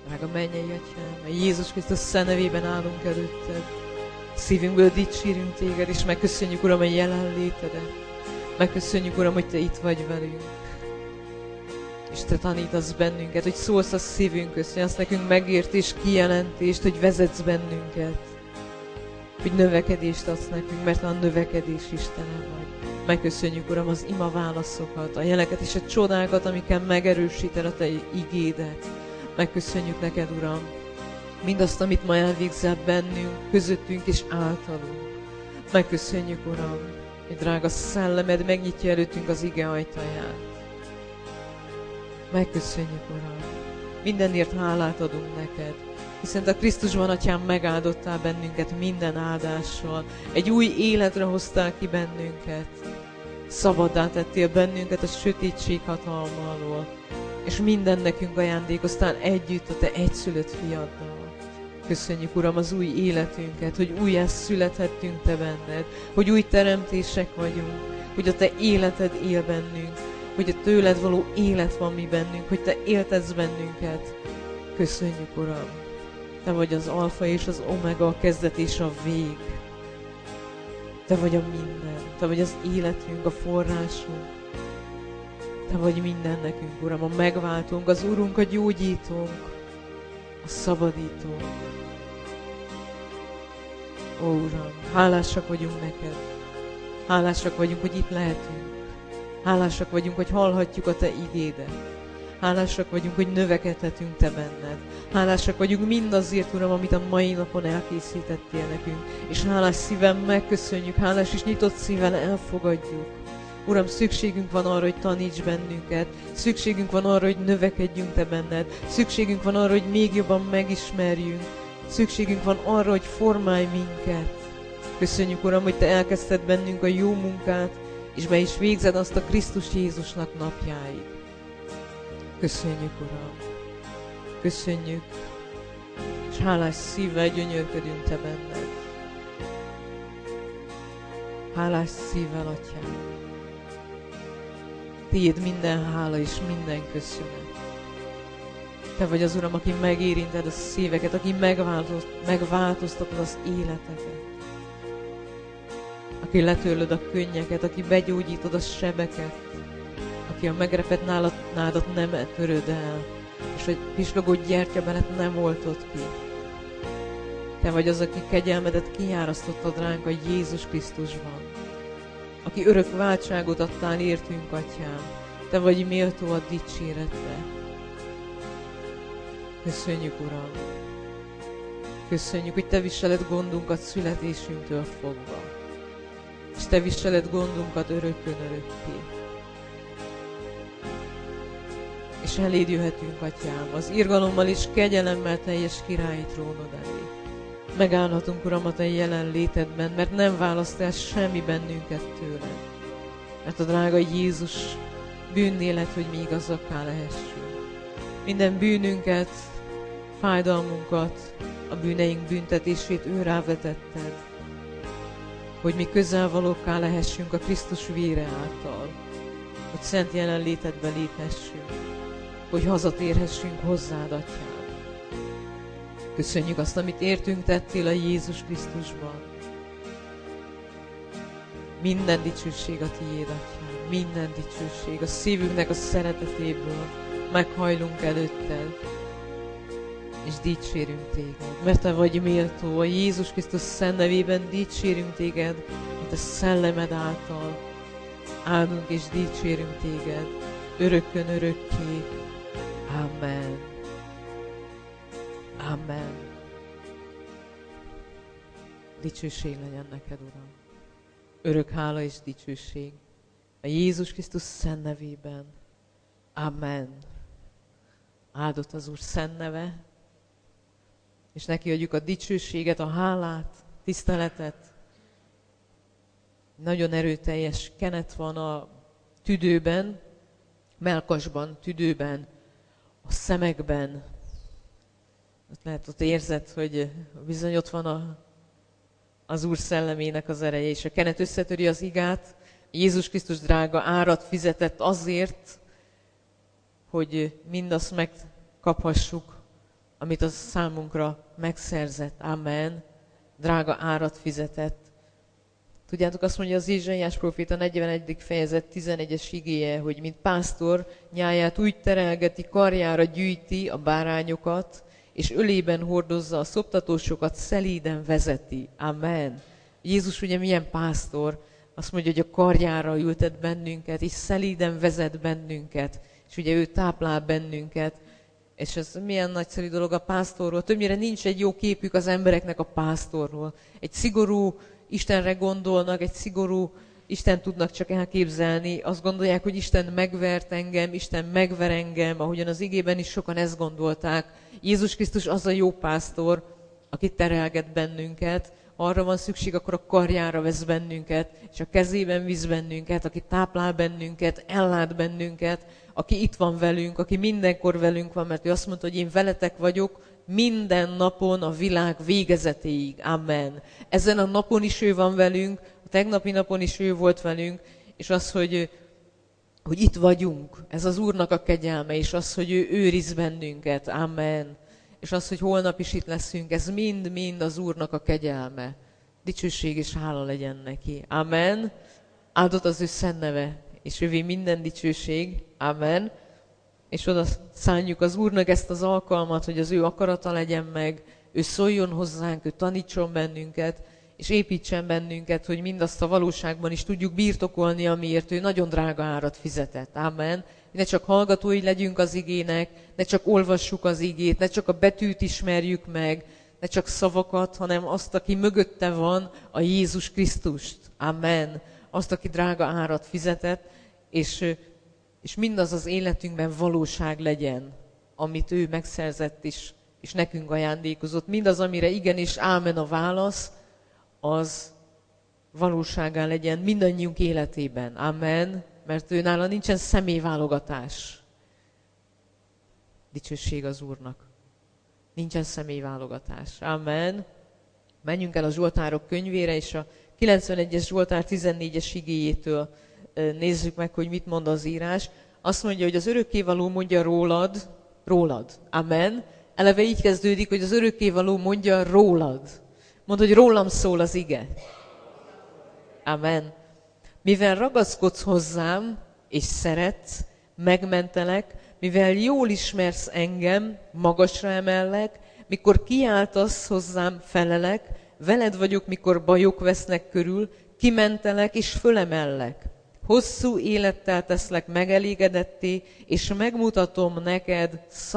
Drága mennyei Atyám, a Jézus Krisztus szent nevében állunk előtted. Szívünkből dicsérünk téged, és megköszönjük, Uram, a jelenlétedet. Megköszönjük, Uram, hogy te itt vagy velünk. És te tanítasz bennünket, hogy szólsz a szívünkhöz, hogy azt nekünk megértés, kijelentést, hogy vezetsz bennünket. Hogy növekedést adsz nekünk, mert a növekedés Istene vagy. Megköszönjük, Uram, az ima válaszokat, a jeleket és a csodákat, amikkel megerősíted a te igédet. Megköszönjük neked, Uram, mindazt, amit ma elvégzel bennünk, közöttünk és általunk. Megköszönjük, Uram, hogy drága szellemed megnyitja előttünk az ige ajtaját. Megköszönjük, Uram, mindenért hálát adunk neked, hiszen a Krisztusban, Atyám, megáldottál bennünket minden áldással, egy új életre hoztál ki bennünket, szabaddá tettél bennünket a sötétség hatalma alól, és minden nekünk ajándékoztál együtt a te egyszülött fiaddal. Köszönjük, Uram, az új életünket, hogy újjá születhettünk te benned, hogy új teremtések vagyunk, hogy a te életed él bennünk, hogy a tőled való élet van mi bennünk, hogy te éltetsz bennünket. Köszönjük, Uram! Te vagy az alfa és az omega, a kezdet és a vég. Te vagy a minden. Te vagy az életünk, a forrásunk. Te vagy minden nekünk, Uram, a megváltónk, az Urunk, a gyógyítónk, a szabadítónk. Ó, Uram, hálásak vagyunk neked. Hálásak vagyunk, hogy itt lehetünk. Hálásak vagyunk, hogy hallhatjuk a te igédet. Hálásak vagyunk, hogy növekedhetünk te benned. Hálásak vagyunk mindazért, Uram, amit a mai napon elkészítettél nekünk. És hálás szívvel megköszönjük, hálás és nyitott szívvel elfogadjuk. Uram, szükségünk van arra, hogy taníts bennünket. Szükségünk van arra, hogy növekedjünk te benned. Szükségünk van arra, hogy még jobban megismerjünk. Szükségünk van arra, hogy formálj minket. Köszönjük, Uram, hogy te elkezdted bennünk a jó munkát, és be is végzed azt a Krisztus Jézusnak napjáig. Köszönjük, Uram! Köszönjük, és hálás szívvel gyönyörködünk te benned. Hálás szívvel, Atyám! Tiéd minden hála és minden köszönet. Te vagy az, Uram, aki megérinted a szíveket, aki megváltoztatod az életeket. Aki letörlöd a könnyeket, aki begyógyítod a sebeket, aki a megrepett nádat nem töröd el, és hogy pislogó gyertyabelet nem oltod ki. Te vagy az, aki kegyelmedet kiárasztottad ránk a Jézus Krisztusban, aki örök váltságot adtál értünk, Atyám. Te vagy méltó a dicséretre. Köszönjük, Uram! Köszönjük, hogy te viseled gondunkat születésünktől fogva, és te viseled gondunkat örökkön örökké. És eléd jöhetünk, Atyám, az irgalommal és kegyelemmel teljes királyi trónod elé. Megállhatunk, Uram, a te jelenlétedben, mert nem választ el semmi bennünket tőled. Mert a drága Jézus bűnnél lett, hogy mi igazakká lehessünk. Minden bűnünket, fájdalmunkat, a bűneink büntetését ő rávetetted, hogy mi közelvalókká lehessünk a Krisztus vére által, hogy szent jelenlétedbe léphessünk, hogy hazatérhessünk hozzád, Atyám. Köszönjük azt, amit értünk tettél a Jézus Krisztusban. Minden dicsőség a tiéd, Atyám, minden dicsőség a szívünknek a szeretetéből. Meghajlunk előtted, és dicsérünk téged, mert te vagy méltó. A Jézus Krisztus szent nevében dicsérünk téged, mint a szellemed által. Áldunk és dicsérünk téged, örökkön örökké. Amen. Amen. Dicsőség legyen neked, Uram. Örök hála és dicsőség a Jézus Krisztus szent nevében. Amen. Áldott az Úr szent neve, és neki adjuk a dicsőséget, a hálát, tiszteletet. Nagyon erőteljes kenet van a tüdőben, mellkasban, tüdőben, a szemekben. Ott érzed, hogy bizony ott van az Úr szellemének az ereje, és a kenet összetöri az igát. Jézus Krisztus drága árat fizetett azért, hogy mindazt megkaphassuk, amit a számunkra megszerzett. Amen. Drága árat fizetett. Tudjátok, azt mondja az Ézsaiás próféta 41. fejezet 11-es igéje, hogy mint pásztor nyáját úgy terelgeti, karjára gyűjti a bárányokat, és ölében hordozza a szoptatósokat, szelíden vezeti. Amen. Jézus ugye milyen pásztor? Azt mondja, hogy a karjára ültet bennünket, és szelíden vezet bennünket, és ugye ő táplál bennünket. És ez milyen nagyszerű dolog a pásztorról. Többnyire nincs egy jó képük az embereknek a pásztorról. Egy szigorú Istenre gondolnak, egy szigorú Isten tudnak csak elképzelni. Azt gondolják, hogy Isten megvert engem, Isten megver engem, ahogyan az igében is sokan ezt gondolták. Jézus Krisztus az a jó pásztor, aki terelget bennünket. Ha arra van szükség, akkor a karjára vesz bennünket, és a kezében visz bennünket, aki táplál bennünket, ellát bennünket, aki itt van velünk, aki mindenkor velünk van, mert ő azt mondta, hogy én veletek vagyok minden napon a világ végezetéig. Amen. Ezen a napon is ő van velünk, a tegnapi napon is ő volt velünk, és az, hogy itt vagyunk, ez az Úrnak a kegyelme, és az, hogy ő őriz bennünket. Amen. És az, hogy holnap is itt leszünk, ez mind-mind az Úrnak a kegyelme. Dicsőség és hála legyen neki. Amen. Áldott az ő szent neve, és ővé minden dicsőség. Amen. És oda szánjuk az Úrnak ezt az alkalmat, hogy az ő akarata legyen meg, ő szóljon hozzánk, ő tanítson bennünket, és építsen bennünket, hogy mindazt a valóságban is tudjuk birtokolni, amiért ő nagyon drága árat fizetett. Amen. Ne csak hallgatói legyünk az igének, ne csak olvassuk az igét, ne csak a betűt ismerjük meg, ne csak szavakat, hanem azt, aki mögötte van, a Jézus Krisztust. Amen. Azt, aki drága árat fizetett, és mindaz az életünkben valóság legyen, amit ő megszerzett és nekünk ajándékozott. Mindaz, amire igen és ámen a válasz, az valóságá legyen mindannyiunk életében. Amen. Mert ő nála nincsen személyválogatás. Dicsőség az Úrnak. Nincsen személyválogatás. Amen. Menjünk el a Zsoltárok könyvére, és a 91-es Zsoltár 14-es igéjétől nézzük meg, hogy mit mond az írás. Azt mondja, hogy az örökkévaló mondja rólad. Amen. Eleve így kezdődik, hogy az örökkévaló mondja rólad. Mondd, hogy rólam szól az ige. Amen. Mivel ragaszkodsz hozzám, és szeretsz, megmentelek, mivel jól ismersz engem, magasra emellek, mikor kiáltasz hozzám, felelek, veled vagyok, mikor bajok vesznek körül, kimentelek és fölemellek. Hosszú élettel teszlek megelégedetté, és megmutatom neked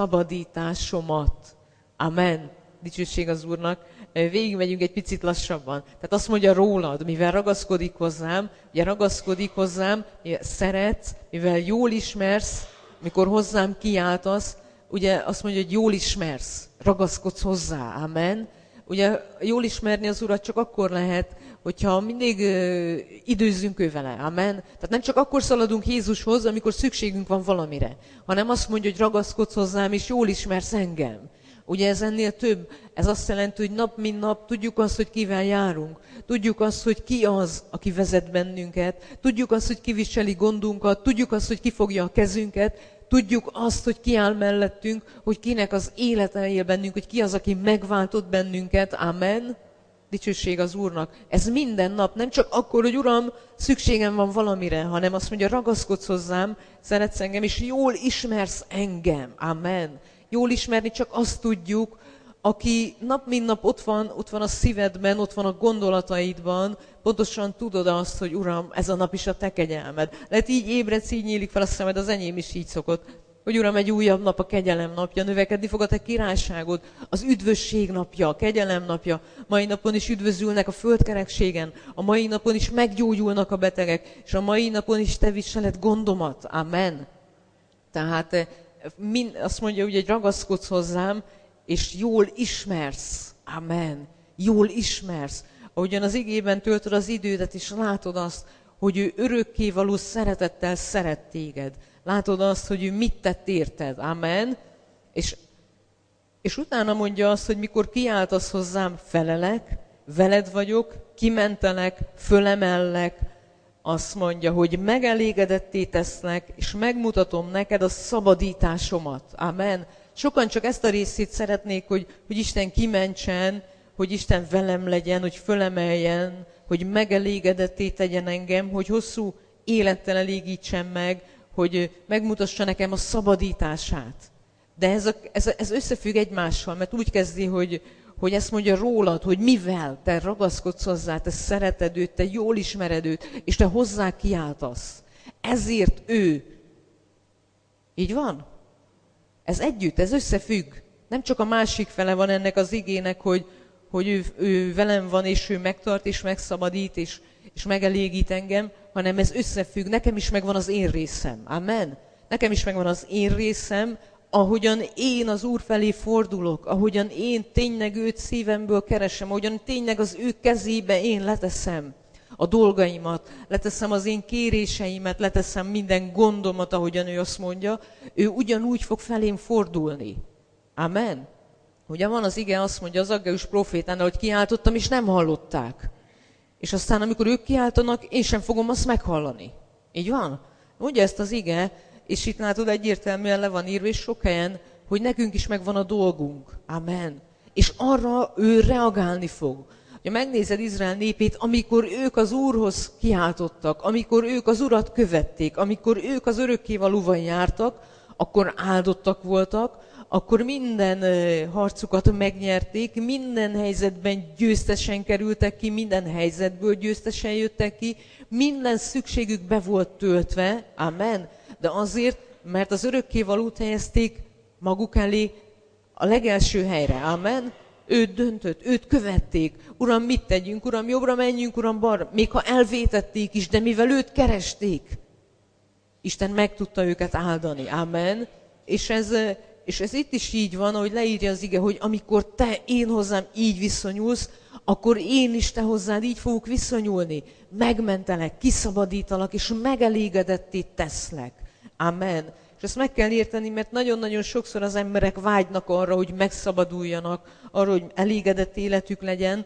szabadításomat. Amen. Dicsőség az Úrnak. Végigmegyünk egy picit lassabban. Tehát azt mondja rólad, mivel ragaszkodik hozzám, ugye ragaszkodik hozzám, szeretsz, mivel jól ismersz, mikor hozzám kiáltasz, ugye azt mondja, hogy jól ismersz, ragaszkodsz hozzá. Amen. Ugye jól ismerni az Urat csak akkor lehet, hogyha mindig időzzünk ő vele. Amen. Tehát nem csak akkor szaladunk Jézushoz, amikor szükségünk van valamire, hanem azt mondja, hogy ragaszkodsz hozzám, és jól ismersz engem. Ugye ez ennél több, ez azt jelenti, hogy nap mint nap tudjuk azt, hogy kivel járunk. Tudjuk azt, hogy ki az, aki vezet bennünket. Tudjuk azt, hogy ki viseli gondunkat. Tudjuk azt, hogy ki fogja a kezünket. Tudjuk azt, hogy ki áll mellettünk, hogy kinek az élete él bennünk, hogy ki az, aki megváltott bennünket. Amen. Dicsőség az Úrnak. Ez minden nap, nem csak akkor, hogy Uram, szükségem van valamire, hanem azt mondja, ragaszkodsz hozzám, szeretsz engem, és jól ismersz engem. Amen. Jól ismerni csak azt tudjuk, aki nap mint nap ott van a szívedben, ott van a gondolataidban, pontosan tudod azt, hogy Uram, ez a nap is a te kegyelmed. Lehet így ébredsz, így nyílik fel a szemed, az enyém is így szokott, hogy Uram, egy újabb nap, a kegyelem napja, növekedni fog a te királyságod, az üdvösség napja, a kegyelem napja. Mai napon is üdvözülnek a földkerekségen, a mai napon is meggyógyulnak a betegek, és a mai napon is te viseled gondomat. Amen. Tehát azt mondja, hogy ragaszkodsz hozzám, és jól ismersz. Amen. Jól ismersz. Ahogyan az igében töltöd az idődet, és látod azt, hogy ő örökkévaló szeretettel szeret téged. Látod azt, hogy ő mit tett érted. Amen. És utána mondja azt, hogy mikor kiáltasz hozzám, felelek, veled vagyok, kimentelek, fölemellek, azt mondja, hogy megelégedetté teszlek, és megmutatom neked a szabadításomat. Amen. Sokan csak ezt a részét szeretnék, hogy Isten kimentsen, hogy Isten velem legyen, hogy fölemeljen, hogy megelégedetté tegyen engem, hogy hosszú élettel elégítsen meg, hogy megmutassa nekem a szabadítását. De ez összefügg egymással, mert úgy kezdi, hogy ezt mondja rólad, hogy mivel te ragaszkodsz hozzá, te szereted őt, te jól ismered őt, és te hozzá kiáltasz. Ezért ő. Így van? Ez együtt, ez összefügg. Nem csak a másik fele van ennek az igének, hogy ő velem van, és ő megtart, és megszabadít, és megelégít engem, hanem ez összefügg. Nekem is megvan az én részem. Amen? Nekem is megvan az én részem, ahogyan én az Úr felé fordulok, ahogyan én tényleg őt szívemből keresem, ahogyan tényleg az ő kezébe én leteszem a dolgaimat, leteszem az én kéréseimet, leteszem minden gondomat, ahogyan ő azt mondja, ő ugyanúgy fog felém fordulni. Amen? Ugye van az ige, azt mondja az Aggeus profétánál, hogy kiáltottam, és nem hallották. És aztán, amikor ők kiáltanak, én sem fogom azt meghallani. Így van? Mondja ezt az ige, és itt látod, egyértelműen le van írva, és sok helyen, hogy nekünk is megvan a dolgunk. Amen. És arra ő reagálni fog. Ha megnézed Izrael népét, amikor ők az Úrhoz kiáltottak, amikor ők az Urat követték, amikor ők az örökkévalóban jártak, akkor áldottak voltak, akkor minden harcukat megnyerték, minden helyzetben győztesen kerültek ki, minden helyzetből győztesen jöttek ki, minden szükségük be volt töltve, amen, de azért, mert az örökkévalót helyezték maguk elé a legelső helyre, amen. Őt döntött, őt követték. Uram, mit tegyünk? Uram, jobbra menjünk, Uram, balra. Még ha elvétették is, de mivel őt keresték, Isten meg tudta őket áldani. Amen. És ez itt is így van, ahogy leírja az ige, hogy amikor te én hozzám így viszonyulsz, akkor én is te hozzád így fogok viszonyulni. Megmentelek, kiszabadítalak, és megelégedetté teszlek. Amen. És ezt meg kell érteni, mert nagyon-nagyon sokszor az emberek vágynak arra, hogy megszabaduljanak, arra, hogy elégedett életük legyen,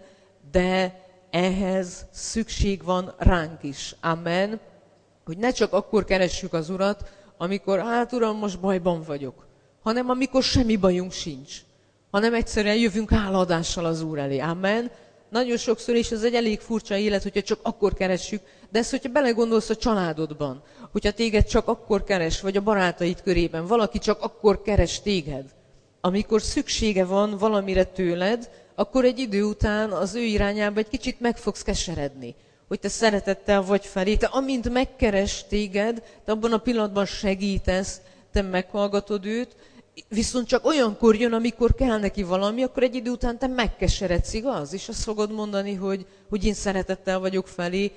de ehhez szükség van ránk is. Amen. Hogy ne csak akkor keressük az Urat, amikor, hát Uram, most bajban vagyok, hanem amikor semmi bajunk sincs, hanem egyszerűen jövünk háladással az Úr elé. Amen. Nagyon sokszor, és ez egy elég furcsa élet, hogyha csak akkor keressük, de ezt, hogyha belegondolsz a családodban, hogyha téged csak akkor keres, vagy a barátaid körében, valaki csak akkor keres téged, amikor szüksége van valamire tőled, akkor egy idő után az ő irányába egy kicsit meg fogsz keseredni, hogy te szeretettel vagy felé, te amint megkeres téged, te abban a pillanatban segítesz, te meghallgatod őt, viszont csak olyankor jön, amikor kell neki valami, akkor egy idő után te megkeseredsz, igaz? És azt fogod mondani, hogy én szeretettel vagyok felé,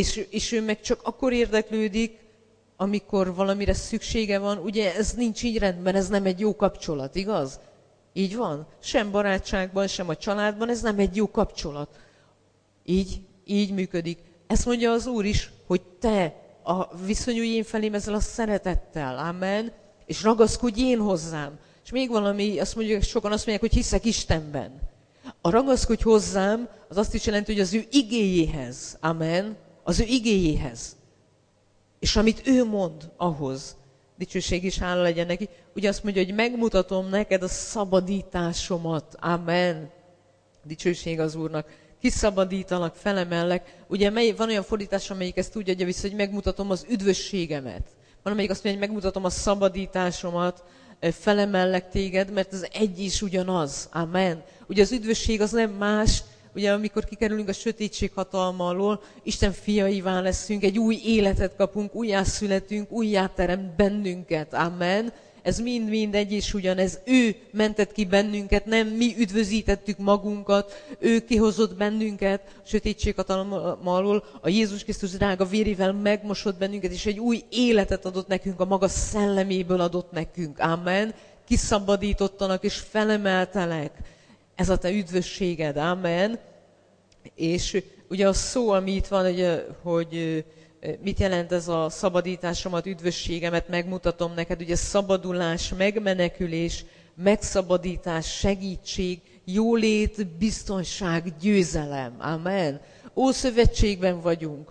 és ő meg csak akkor érdeklődik, amikor valamire szüksége van. Ugye ez nincs így rendben, ez nem egy jó kapcsolat, igaz? Így van? Sem barátságban, sem a családban, ez nem egy jó kapcsolat. Így működik. Ezt mondja az Úr is, hogy te viszonyulj én felém ezzel a szeretettel, amen, és ragaszkodj én hozzám. És még valami, azt mondja, sokan azt mondják, hogy hiszek Istenben. A ragaszkodj hozzám, az azt is jelenti, hogy az ő igéjéhez, amen, az ő igéjéhez. És amit ő mond, ahhoz, dicsőség is hála legyen neki, ugye azt mondja, hogy megmutatom neked a szabadításomat, amen. Dicsőség az Úrnak. Kiszabadítalak, felemellek. Ugye van olyan fordítás, amelyik ezt úgy adja vissza, hogy megmutatom az üdvösségemet. Van, amelyik azt mondja, hogy megmutatom a szabadításomat, felemellek téged, mert az egy is ugyanaz. Amen. Ugye az üdvösség az nem más, ugye amikor kikerülünk a sötétség hatalma alól, Isten fiaivá leszünk, egy új életet kapunk, újjászületünk, újjáteremt bennünket. Amen. Ez mind-mind egy és ugyanez. Ő mentett ki bennünket, nem mi üdvözítettük magunkat, ő kihozott bennünket a sötétség hatalma alól, a Jézus Krisztus drága vérével megmosott bennünket, és egy új életet adott nekünk, a maga szelleméből adott nekünk. Amen. Kiszabadítottalak és felemeltelek. Ez a te üdvösséged. Amen. És ugye a szó, ami itt van, hogy mit jelent ez a szabadításomat, üdvösségemet, megmutatom neked, ugye szabadulás, megmenekülés, megszabadítás, segítség, jólét, biztonság, győzelem. Amen. Ószövetségben vagyunk,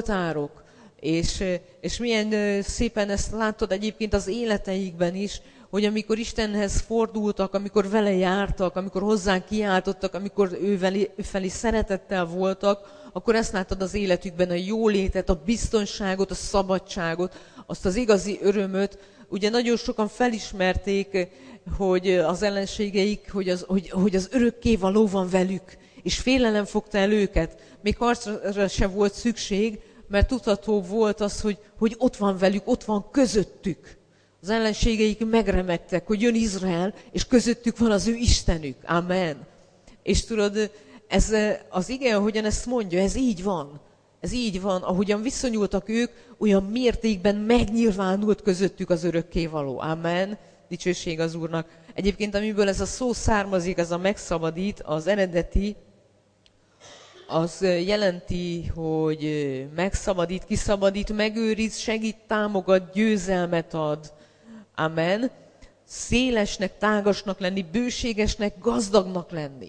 zsoltárok, és milyen szépen ezt látod egyébként az életeikben is, hogy amikor Istenhez fordultak, amikor vele jártak, amikor hozzá kiáltottak, amikor ő felé szeretettel voltak, akkor ezt láttad az életükben, a jólétet, a biztonságot, a szabadságot, azt az igazi örömöt. Ugye nagyon sokan felismerték, hogy az ellenségeik, hogy az örökkévaló van velük, és félelem fogta el őket. Még harcra sem volt szükség, mert tudható volt az, hogy ott van velük, ott van közöttük. Az ellenségeik megremegtek, hogy jön Izrael, és közöttük van az ő Istenük. Amen. És tudod, ez az ige, ahogyan ezt mondja, ez így van. Ez így van. Ahogyan viszonyultak ők, olyan mértékben megnyilvánult közöttük az örökkévaló. Amen. Dicsőség az Úrnak. Egyébként, amiből ez a szó származik, ez a megszabadít, az eredeti, az jelenti, hogy megszabadít, kiszabadít, megőriz, segít, támogat, győzelmet ad. Amen. Szélesnek, tágasnak lenni, bőségesnek, gazdagnak lenni.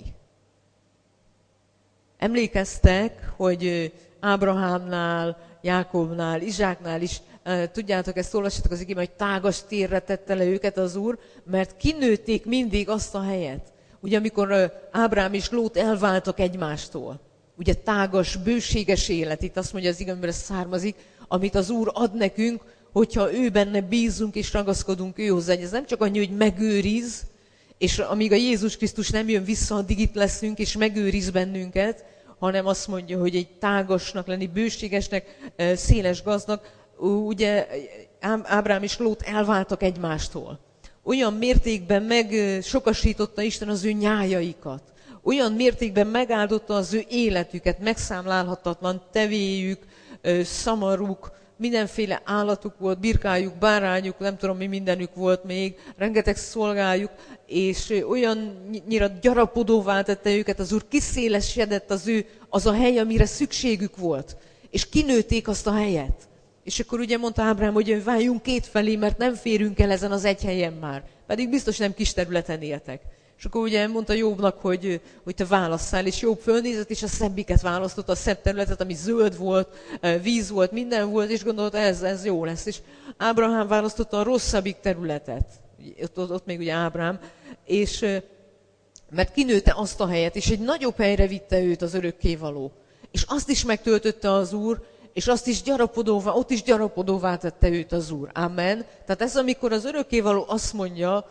Emlékeztek, hogy Ábrahámnál, Jákobnál, Izsáknál is, tudjátok, ezt olvassátok az igében, hogy tágas térre tette le őket az Úr, mert kinőtték mindig azt a helyet. Ugye amikor Ábrám és Lót elváltak egymástól, ugye tágas, bőséges élet, itt azt mondja az igényből származik, amit az Úr ad nekünk, hogyha ő benne bízunk és ragaszkodunk ő hozzá. Ez nem csak annyi, hogy megőriz, és amíg a Jézus Krisztus nem jön vissza, addig itt leszünk, és megőriz bennünket, hanem azt mondja, hogy egy tágasnak lenni, bőségesnek, széles gazdag. Ugye Ábrám és Lót elváltak egymástól. Olyan mértékben megsokasította Isten az ő nyájaikat. Olyan mértékben megáldotta az ő életüket, megszámlálhatatlan tevéjük, szamaruk, mindenféle állatuk volt, birkájuk, bárányuk, nem tudom mi mindenük volt még, rengeteg szolgájuk, és olyannyira gyarapodóvá tette őket, az Úr kiszélesedett az a hely, amire szükségük volt, és kinőtték azt a helyet. És akkor ugye mondta Ábrám, hogy váljunk kétfelé, mert nem férünk el ezen az egy helyen már, pedig biztos nem kis területen éltek. És akkor ugye mondta Jobbnak, hogy te válasszál, és Jobb fölnézett, és a szebbiket választotta, a szebb területet, ami zöld volt, víz volt, minden volt, és gondolta, ez jó lesz. És Ábrahám választotta a rosszabbik területet, ott még ugye Ábrám, és mert kinőtte azt a helyet, és egy nagyobb helyre vitte őt az örökkévaló. És azt is megtöltötte az Úr, és azt is ott is gyarapodóvá tette őt az Úr. Amen. Tehát ez, amikor az örökkévaló azt mondja,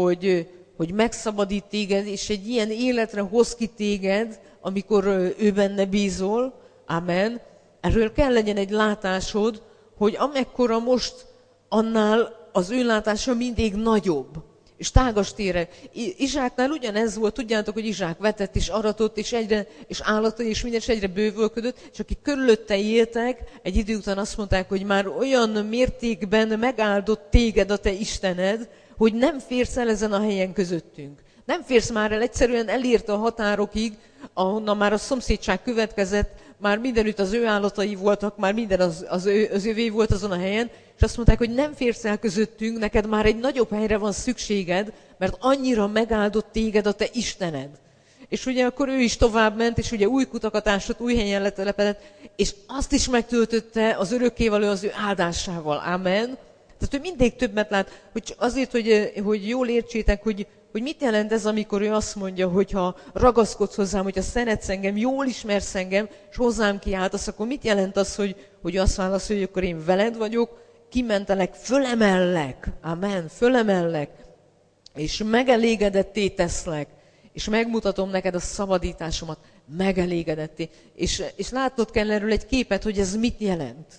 hogy megszabadít téged, és egy ilyen életre hoz ki téged, amikor ő benne bízol. Amen. Erről kell legyen egy látásod, hogy amekkora most, annál az ő látása mindig nagyobb. És tágas térre. Izsáknál ugyanez volt, tudjátok, hogy Izsák vetett és aratott, és állatai, és minden, és egyre bővölködött, és akik körülötte éltek, egy idő után azt mondták, hogy már olyan mértékben megáldott téged a te Istened, hogy nem férsz el ezen a helyen közöttünk. Nem férsz már el, egyszerűen elérte a határokig, ahonnan már a szomszédság következett, már mindenütt az ő állatai voltak, már minden az övé volt azon a helyen, és azt mondták, hogy nem férsz el közöttünk, neked már egy nagyobb helyre van szükséged, mert annyira megáldott téged a te Istened. És ugye akkor ő is tovább ment, és ugye új kutakat ásott, új helyen letelepedett, és azt is megtöltötte az örökkévaló az ő áldásával. Amen. Tehát ő mindig többet lát, hogy azért, hogy jól értsétek, hogy mit jelent ez, amikor ő azt mondja, hogy ha ragaszkodsz hozzám, hogyha szeretsz engem, jól ismersz engem, és hozzám kiáltasz, akkor mit jelent az, hogy azt válaszolja, hogy akkor én veled vagyok, kimentelek, fölemellek, amen, fölemellek, és megelégedetté teszlek, és megmutatom neked a szabadításomat, megelégedetté. És látnod kell erről egy képet, hogy ez mit jelent.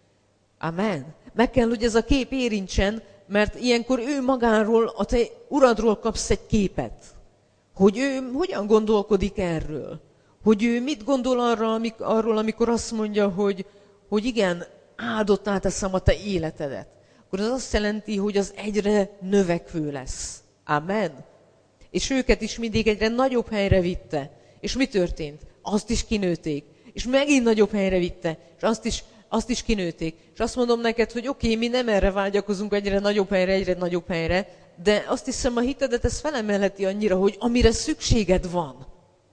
Amen. Meg kell, hogy ez a kép érintsen, mert ilyenkor ő magáról, a te uradról kapsz egy képet. Hogy ő hogyan gondolkodik erről. Hogy ő mit gondol arról, amikor azt mondja, hogy igen, áldottá teszem a te életedet. Akkor az azt jelenti, hogy az egyre növekvő lesz. Amen. És őket is mindig egyre nagyobb helyre vitte. És mi történt? Azt is kinőtték. És megint nagyobb helyre vitte. És azt is kinőtték. És azt mondom neked, hogy oké, mi nem erre vágyakozunk egyre nagyobb helyre, de azt hiszem a hitedet ez felemelheti annyira, hogy amire szükséged van.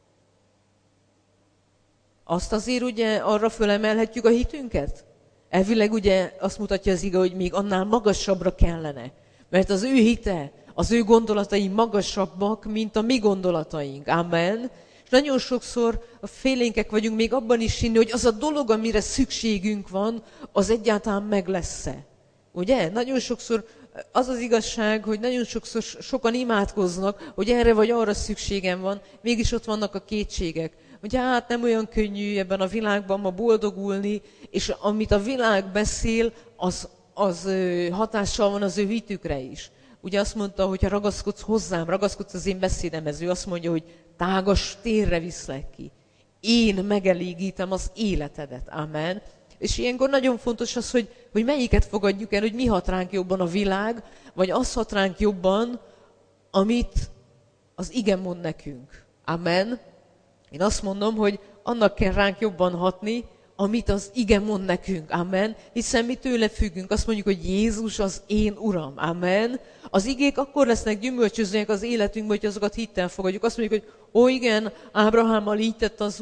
Azt azért ugye arra fölemelhetjük a hitünket? Elvileg ugye azt mutatja az ige, hogy még annál magasabbra kellene. Mert az ő hite, az ő gondolatai magasabbak, mint a mi gondolataink. Amen. És nagyon sokszor félénkek vagyunk még abban is hinni, hogy az a dolog, amire szükségünk van, az egyáltalán meg lesz-e. Ugye? Nagyon sokszor az az igazság, hogy nagyon sokszor sokan imádkoznak, hogy erre vagy arra szükségem van, mégis ott vannak a kétségek. Ugye hát nem olyan könnyű ebben a világban ma boldogulni, és amit a világ beszél, az hatással van az ő hitükre is. Ugye azt mondta, hogy ha ragaszkodsz hozzám, ragaszkodsz az én beszédemhez, ő azt mondja, hogy tágas térre viszlek ki. Én megelégítem az életedet. Amen. És ilyenkor nagyon fontos az, hogy melyiket fogadjuk el, hogy mi hat ránk jobban, a világ, vagy az hat ránk jobban, amit az ige mond nekünk. Amen. Én azt mondom, hogy annak kell ránk jobban hatni, amit az ige mond nekünk. Amen. Hiszen mi tőle függünk. Azt mondjuk, hogy Jézus az én Uram. Amen. Az igék akkor lesznek gyümölcsözőek az életünkben, hogy azokat hittel fogadjuk. Azt mondjuk, hogy ó igen, Ábrahámmal így tett az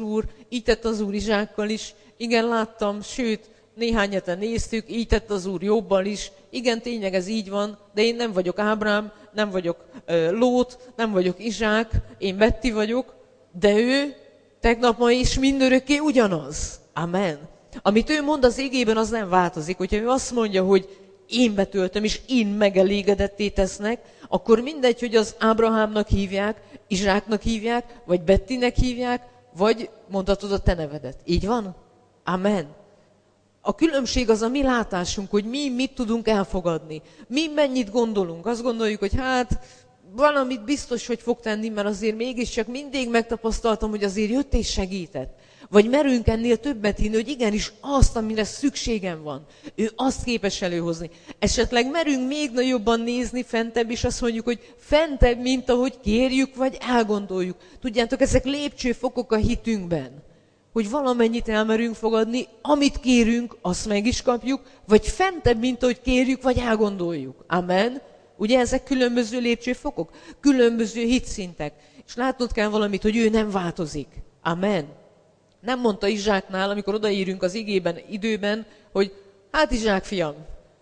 Úr Izsákkal is. Igen, láttam, sőt, néhány heten néztük, így tett az Úr Jobbal is. Igen, tényleg ez így van, de én nem vagyok Ábrám, nem vagyok Lót, nem vagyok Izsák, én Betty vagyok, de ő tegnap, ma és mindörökké ugyanaz. Amen. Amit ő mond az égében, az nem változik. Hogyha ő azt mondja, hogy én betöltöm, és én megelégedetté tesznek, akkor mindegy, hogy az Ábrahámnak hívják, Izsáknak hívják, vagy Bettinek hívják, vagy mondhatod a te nevedet. Így van? Amen. A különbség az a mi látásunk, hogy mi mit tudunk elfogadni. Mi mennyit gondolunk. Azt gondoljuk, hogy hát valamit biztos, hogy fog tenni, mert azért mégiscsak mindig megtapasztaltam, hogy azért jött és segített. Vagy merünk ennél többet hinni, hogy igenis azt, amire szükségem van, ő azt képes előhozni. Esetleg merünk még nagyobban nézni fentebb, és azt mondjuk, hogy fentebb, mint ahogy kérjük, vagy elgondoljuk. Tudjátok, ezek lépcsőfokok a hitünkben. Hogy valamennyit elmerünk fogadni, amit kérünk, azt meg is kapjuk, vagy fentebb, mint ahogy kérjük, vagy elgondoljuk. Amen. Ugye ezek különböző lépcsőfokok, különböző hitszintek. És látnod kell valamit, hogy ő nem változik. Amen. Nem mondta Izsáknál, amikor odaírünk az igében, időben, hogy hát Izsák fiam,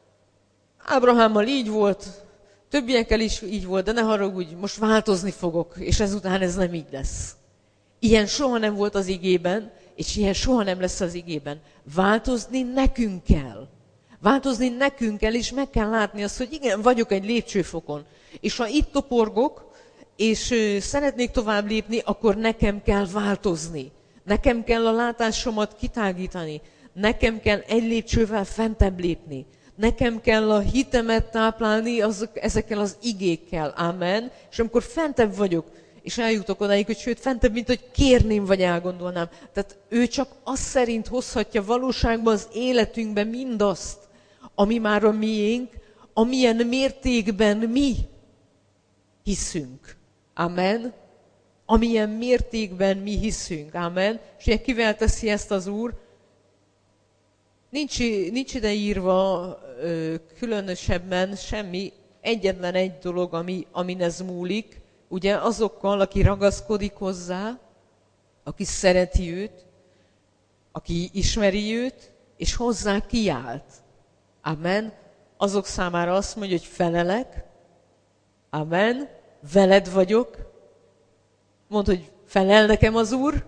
Ábrahámmal így volt, többiekkel is így volt, de ne haragudj, most változni fogok, és ezután ez nem így lesz. Ilyen soha nem volt az igében, és ilyen soha nem lesz az igében. Változni nekünk kell. Változni nekünk kell, és meg kell látni azt, hogy igen, vagyok egy lépcsőfokon. És ha itt toporgok, és szeretnék tovább lépni, akkor nekem kell változni. Nekem kell a látásomat kitágítani. Nekem kell egy lépcsővel fentebb lépni. Nekem kell a hitemet táplálni ezekkel az igékkel. Amen. És amikor fentebb vagyok, és eljutok odáig, hogy sőt, fentebb, mint hogy kérném, vagy elgondolnám. Tehát ő csak azt szerint hozhatja valóságban az életünkben mindazt, ami már a miénk, amilyen mértékben mi hiszünk. Amen. Amilyen mértékben mi hiszünk. Amen. És ugye kivel teszi ezt az Úr? Nincs ide írva különösebben semmi, egyetlen egy dolog, amin ez múlik, ugye azokkal, aki ragaszkodik hozzá, aki szereti őt, aki ismeri őt, és hozzá kiált. Amen. Azok számára azt mondja, hogy felelek. Amen. Veled vagyok. Mondd, hogy felel nekem az Úr.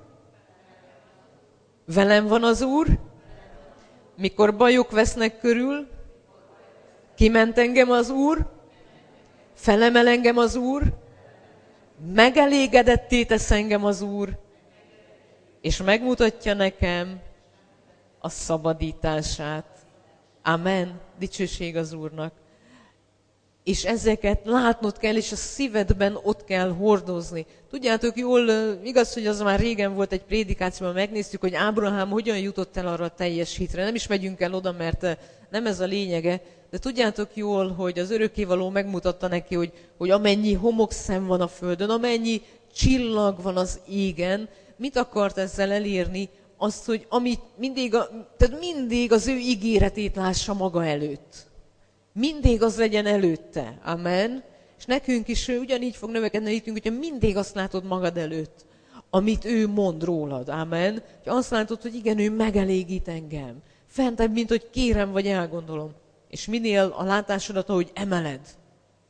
Velem van az Úr. Mikor bajok vesznek körül, kiment engem az Úr. Felemel engem az Úr. Megelégedetté tesz engem az Úr, és megmutatja nekem a szabadítását. Amen. Dicsőség az Úrnak. És ezeket látnod kell, és a szívedben ott kell hordozni. Tudjátok jól, igaz, hogy az már régen volt egy prédikációban, megnéztük, hogy Ábrahám hogyan jutott el arra a teljes hitre. Nem is megyünk el oda, mert nem ez a lényege, de tudjátok jól, hogy az örökkévaló megmutatta neki, hogy amennyi homokszem van a földön, amennyi csillag van az égen, mit akart ezzel elérni? Azt, hogy tehát mindig az ő ígéretét lássa maga előtt. Mindig az legyen előtte. Amen. És nekünk is ugyanígy fog növekedni a hitünk, hogyha mindig azt látod magad előtt, amit ő mond rólad. Amen. Hogy azt látod, hogy igen, ő megelégít engem. Fentebb, mint hogy kérem vagy elgondolom. És minél a látásodat, ahogy emeled,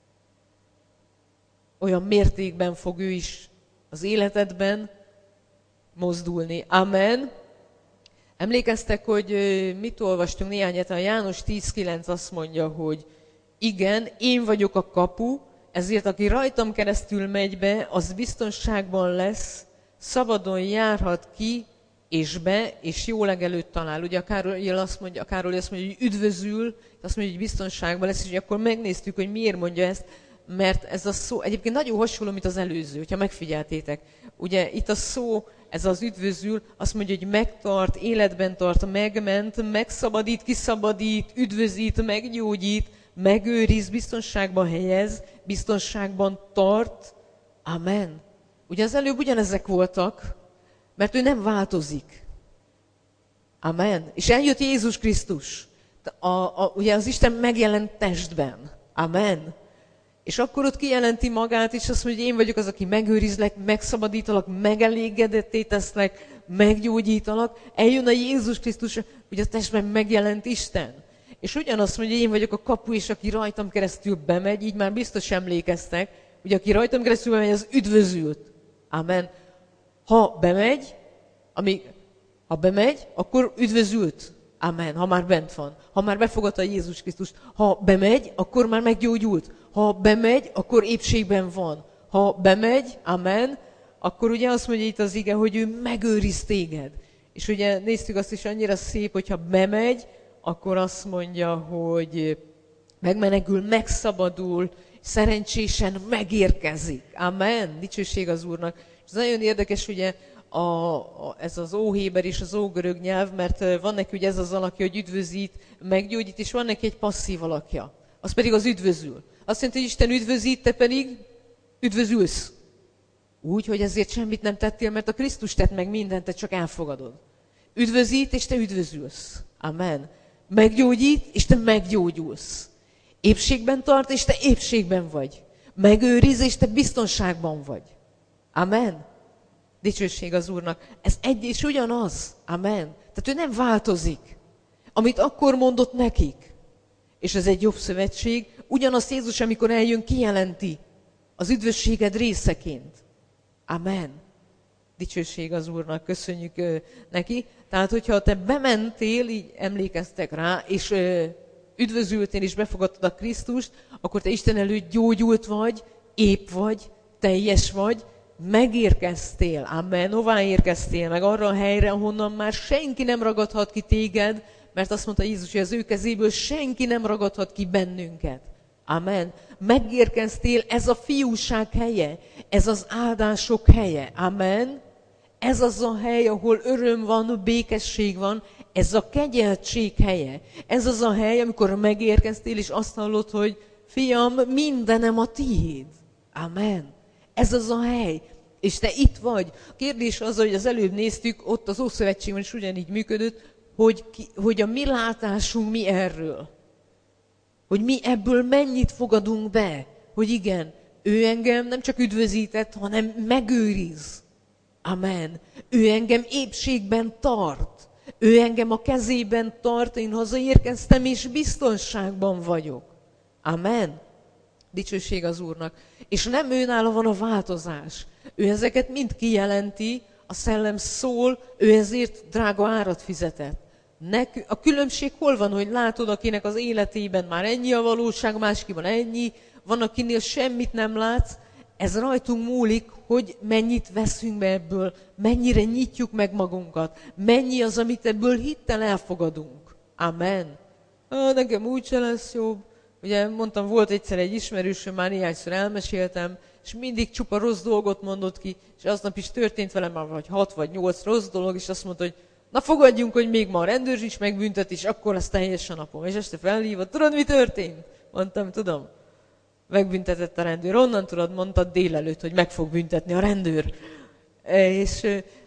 olyan mértékben fog ő is az életedben mozdulni. Amen. Emlékeztek, hogy mit olvastunk néhányat, a János 10.9 azt mondja, hogy igen, én vagyok a kapu, ezért aki rajtam keresztül megy be, az biztonságban lesz, szabadon járhat ki és be, és jó legelőtt talál. Ugye a Károly azt mondja, hogy üdvözül, azt mondja, hogy biztonságban lesz, és akkor megnéztük, hogy miért mondja ezt, mert ez a szó egyébként nagyon hasonló, mint az előző, hogyha megfigyeltétek. Ugye itt a szó, ez az üdvözül, azt mondja, hogy megtart, életben tart, megment, megszabadít, kiszabadít, üdvözít, meggyógyít, megőriz, biztonságban helyez, biztonságban tart. Amen. Ugye az előbb ugyanezek voltak, mert ő nem változik. Amen. És eljött Jézus Krisztus. Ugye az Isten megjelent testben. Amen. És akkor ott kijelenti magát, és azt mondja, hogy én vagyok az, aki megőrizlek, megszabadítalak, megelégedetté teszlek, meggyógyítalak. Eljön a Jézus Krisztus, hogy a testben megjelent Isten. És ugyanazt mondja, hogy én vagyok a kapu, és aki rajtam keresztül bemegy, így már biztos emlékeztek, hogy aki rajtam keresztül bemegy, az üdvözült. Amen. Ha bemegy, akkor üdvözült. Amen. Ha már bent van. Ha már befogadta Jézus Krisztust. Ha bemegy, akkor már meggyógyult. Ha bemegy, akkor épségben van. Ha bemegy, amen, akkor ugye azt mondja itt az ige, hogy ő megőriz téged. És ugye néztük azt is, annyira szép, hogyha bemegy, akkor azt mondja, hogy megmenekül, megszabadul, szerencsésen megérkezik. Amen. Dicsőség az Úrnak. És ez nagyon érdekes, ugye, ez az óhéber és az ógörög nyelv, mert van neki ugye ez az alakja, hogy üdvözít, meggyógyít, és van neki egy passzív alakja. Az pedig az üdvözül. Azt jelenti, hogy Isten üdvözít, te pedig üdvözülsz. Úgy, hogy ezért semmit nem tettél, mert a Krisztus tett meg mindent, te csak elfogadod. Üdvözít, és te üdvözülsz. Amen. Meggyógyít, és te meggyógyulsz. Épségben tart, és te épségben vagy. Megőriz, és te biztonságban vagy. Amen. Dicsőség az Úrnak. Ez egy és ugyanaz. Amen. Tehát ő nem változik. Amit akkor mondott nekik. És ez egy jobb szövetség. Ugyanazt Jézus, amikor eljön, kijelenti az üdvösséged részeként. Amen. Dicsőség az Úrnak. Köszönjük neki. Tehát, hogyha te bementél, így emlékeztek rá, és üdvözültél, és befogadtad a Krisztust, akkor te Isten előtt gyógyult vagy, épp vagy, teljes vagy, megérkeztél, amen, hová érkeztél, meg arra a helyre, ahonnan már senki nem ragadhat ki téged, mert azt mondta Jézus, hogy az ő kezéből senki nem ragadhat ki bennünket. Amen. Megérkeztél, ez a fiúság helye, ez az áldások helye. Amen. Ez az a hely, ahol öröm van, békesség van, ez a kegyeltség helye. Ez az a hely, amikor megérkeztél, és azt hallod, hogy fiam, mindenem a tiéd. Amen. Ez az a hely. És te itt vagy. A kérdés az, hogy az előbb néztük, ott az Ószövetségben is ugyanígy működött, hogy a mi látásunk mi erről. Hogy mi ebből mennyit fogadunk be. Hogy igen, ő engem nem csak üdvözített, hanem megőriz. Amen. Ő engem épségben tart. Ő engem a kezében tart, én hazaérkeztem, és biztonságban vagyok. Amen. Dicsőség az Úrnak. És nem őnála van a változás. Ő ezeket mind kijelenti, a szellem szól, ő ezért drága árat fizetett. A különbség hol van, hogy látod, akinek az életében már ennyi a valóság, máskiban ennyi, van, akinél semmit nem látsz, ez rajtunk múlik, hogy mennyit veszünk be ebből, mennyire nyitjuk meg magunkat, mennyi az, amit ebből hittel elfogadunk. Amen. Nekem úgyse lesz jobb. Ugye mondtam, volt egyszer egy ismerősöm, már néhányszor elmeséltem, és mindig csupa rossz dolgot mondott ki, és aznap is történt velem már vagy 6 vagy 8 rossz dolog, és azt mondta, hogy na fogadjunk, hogy még ma a rendőr is megbüntet, és akkor lesz teljes a napom. És este felhívott, tudod, mi történt? Mondtam, tudom. Megbüntetett a rendőr. Onnan tudod, mondtad délelőtt, hogy meg fog büntetni a rendőr. És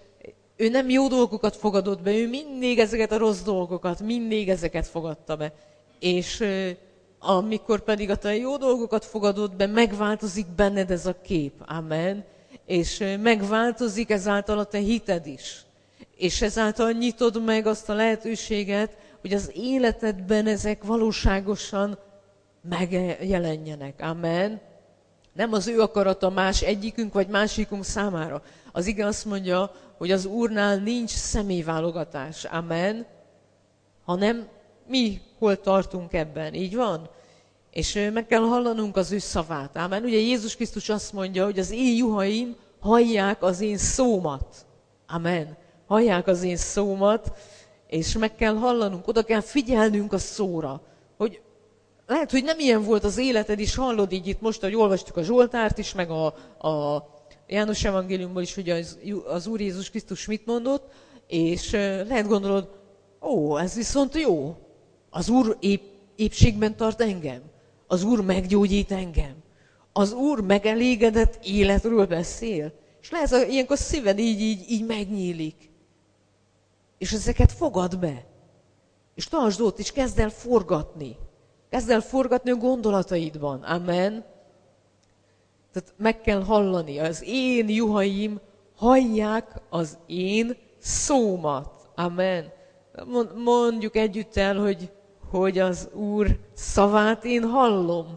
ő nem jó dolgokat fogadott be, ő mindig ezeket a rossz dolgokat, mindig ezeket fogadta be. És amikor pedig a te jó dolgokat fogadod be, megváltozik benned ez a kép. Amen. És megváltozik ezáltal a te hited is. És ezáltal nyitod meg azt a lehetőséget, hogy az életedben ezek valóságosan megjelenjenek. Amen. Nem az ő akarata más egyikünk vagy másikunk számára. Az ige azt mondja, hogy az Úrnál nincs személyválogatás. Amen. Hanem mi hol tartunk ebben. Így van? És meg kell hallanunk az ő szavát. Amen. Ugye Jézus Krisztus azt mondja, hogy az én juhaim hallják az én szómat. Amen. Hallják az én szómat, és meg kell hallanunk, oda kell figyelnünk a szóra. Hogy lehet, hogy nem ilyen volt az életed is, hallod így itt most, hogy olvastuk a Zsoltárt is, meg a János evangéliumból is, hogy az Úr Jézus Krisztus mit mondott, és lehet gondolod, ó, ez viszont jó. Az Úr épségben tart engem. Az Úr meggyógyít engem. Az Úr megelégedett életről beszél. És lehet, ilyenkor szíved így megnyílik. És ezeket fogad be. És tartsd ott, és kezd el forgatni. Kezd el forgatni a gondolataidban. Amen. Tehát meg kell hallani. Az én juhaim hallják az én szómat. Amen. Mondjuk együtt el, hogy az Úr szavát én hallom.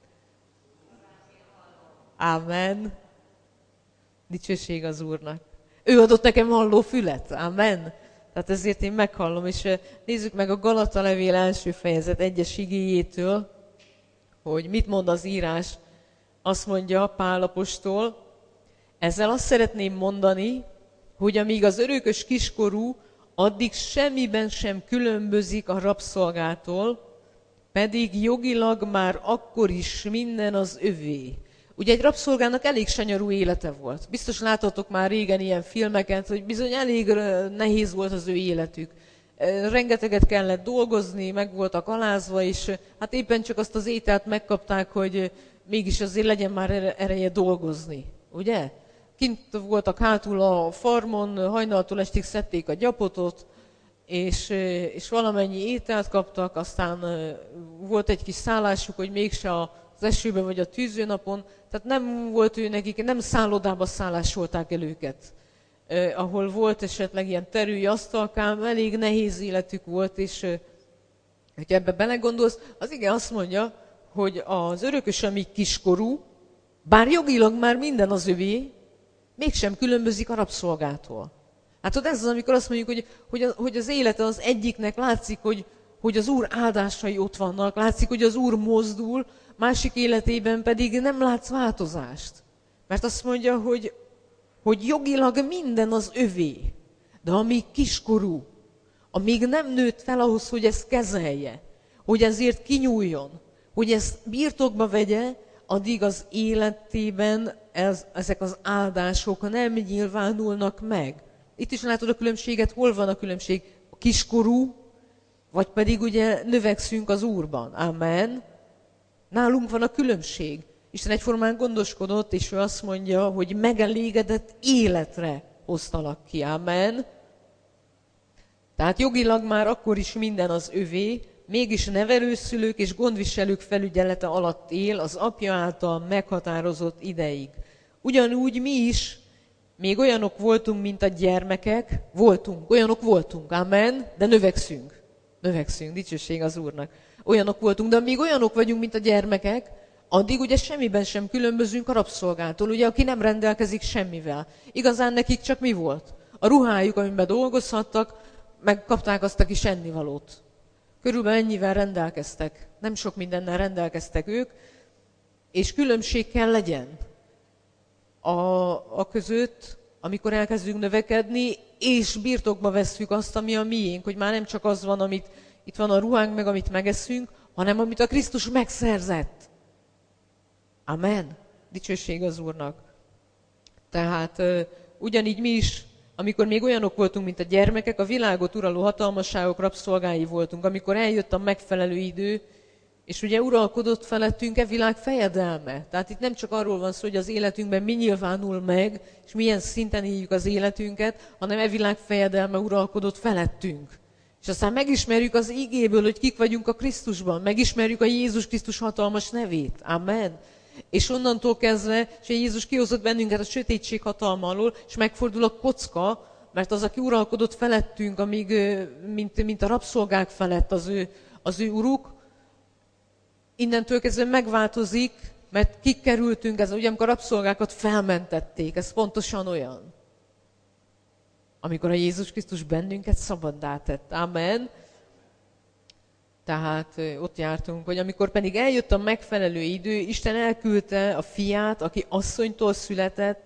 Amen. Dicsőség az Úrnak. Ő adott nekem halló fület. Amen. Tehát ezért én meghallom. És nézzük meg a Galata levél első fejezet 1-es igéjétől, hogy mit mond az írás. Azt mondja Pál apostol, ezzel azt szeretném mondani, hogy amíg az örökös kiskorú, addig semmiben sem különbözik a rabszolgától, pedig jogilag már akkor is minden az övé. Ugye egy rabszolgának elég sanyarú élete volt. Biztos láttatok már régen ilyen filmeket, hogy bizony elég nehéz volt az ő életük. Rengeteget kellett dolgozni, meg voltak alázva, és hát éppen csak azt az ételt megkapták, hogy mégis azért legyen már ereje dolgozni. Ugye? Kint voltak hátul a farmon, hajnaltól estig szedték a gyapotot, és valamennyi ételt kaptak, aztán volt egy kis szállásuk, hogy mégse az esőben vagy a tűzőnapon, tehát nem volt ő nekik, nem szállodába szállásolták el őket, ahol volt esetleg ilyen terülj asztalkám, elég nehéz életük volt, és hogyha ebbe belegondolsz, az ige azt mondja, hogy az örökös, amíg kiskorú, bár jogilag már minden az övé, mégsem különbözik a rabszolgától. Hát ott ez az, amikor azt mondjuk, hogy az élete az egyiknek látszik, hogy az Úr áldásai ott vannak, látszik, hogy az Úr mozdul, másik életében pedig nem látsz változást. Mert azt mondja, hogy jogilag minden az övé, de amíg kiskorú, amíg nem nőtt fel ahhoz, hogy ezt kezelje, hogy ezért kinyúljon, hogy ezt birtokba vegye, addig az életében ezek az áldások nem nyilvánulnak meg. Itt is látod a különbséget, hol van a különbség? A kiskorú, vagy pedig ugye növekszünk az Úrban. Amen. Nálunk van a különbség. Isten egyformán gondoskodott, és ő azt mondja, hogy megelégedett életre hoztalak ki. Amen. Tehát jogilag már akkor is minden az övé, mégis nevelőszülők és gondviselők felügyelete alatt él az apja által meghatározott ideig. Ugyanúgy mi is még olyanok voltunk, mint a gyermekek, olyanok voltunk, amen, de növekszünk, dicsőség az Úrnak. Olyanok voltunk, de amíg olyanok vagyunk, mint a gyermekek, addig ugye semmiben sem különbözünk a rabszolgától, ugye, aki nem rendelkezik semmivel. Igazán nekik csak mi volt? A ruhájuk, amiben dolgozhattak, megkapták azt a kis ennivalót. Körülbelül ennyivel rendelkeztek, nem sok mindennel rendelkeztek ők, és különbség kell legyen a között, amikor elkezdünk növekedni, és birtokba vesszük azt, ami a miénk, hogy már nem csak az van, amit itt van a ruhánk, meg amit megeszünk, hanem amit a Krisztus megszerzett. Amen. Dicsőség az Úrnak. Tehát ugyanígy mi is, amikor még olyanok voltunk, mint a gyermekek, a világot uraló hatalmasságok rabszolgái voltunk, amikor eljött a megfelelő idő, és ugye uralkodott felettünk e világ fejedelme. Tehát itt nem csak arról van szó, hogy az életünkben mi nyilvánul meg, és milyen szinten éljük az életünket, hanem e világ fejedelme uralkodott felettünk. És aztán megismerjük az igéből, hogy kik vagyunk a Krisztusban, megismerjük a Jézus Krisztus hatalmas nevét. Amen. És onnantól kezdve, és Jézus kihozott bennünket a sötétség hatalma alól, és megfordul a kocka, mert az, aki uralkodott felettünk, amíg, mint a rabszolgák felett az ő uruk, innentől kezdve megváltozik, Mert kikerültünk ezen, ugye amikor a rabszolgákat felmentették, ez pontosan olyan. Amikor a Jézus Krisztus bennünket szabaddá tett. Amen. Tehát ott jártunk, hogy amikor pedig eljött a megfelelő idő, Isten elküldte a fiát, aki asszonytól született,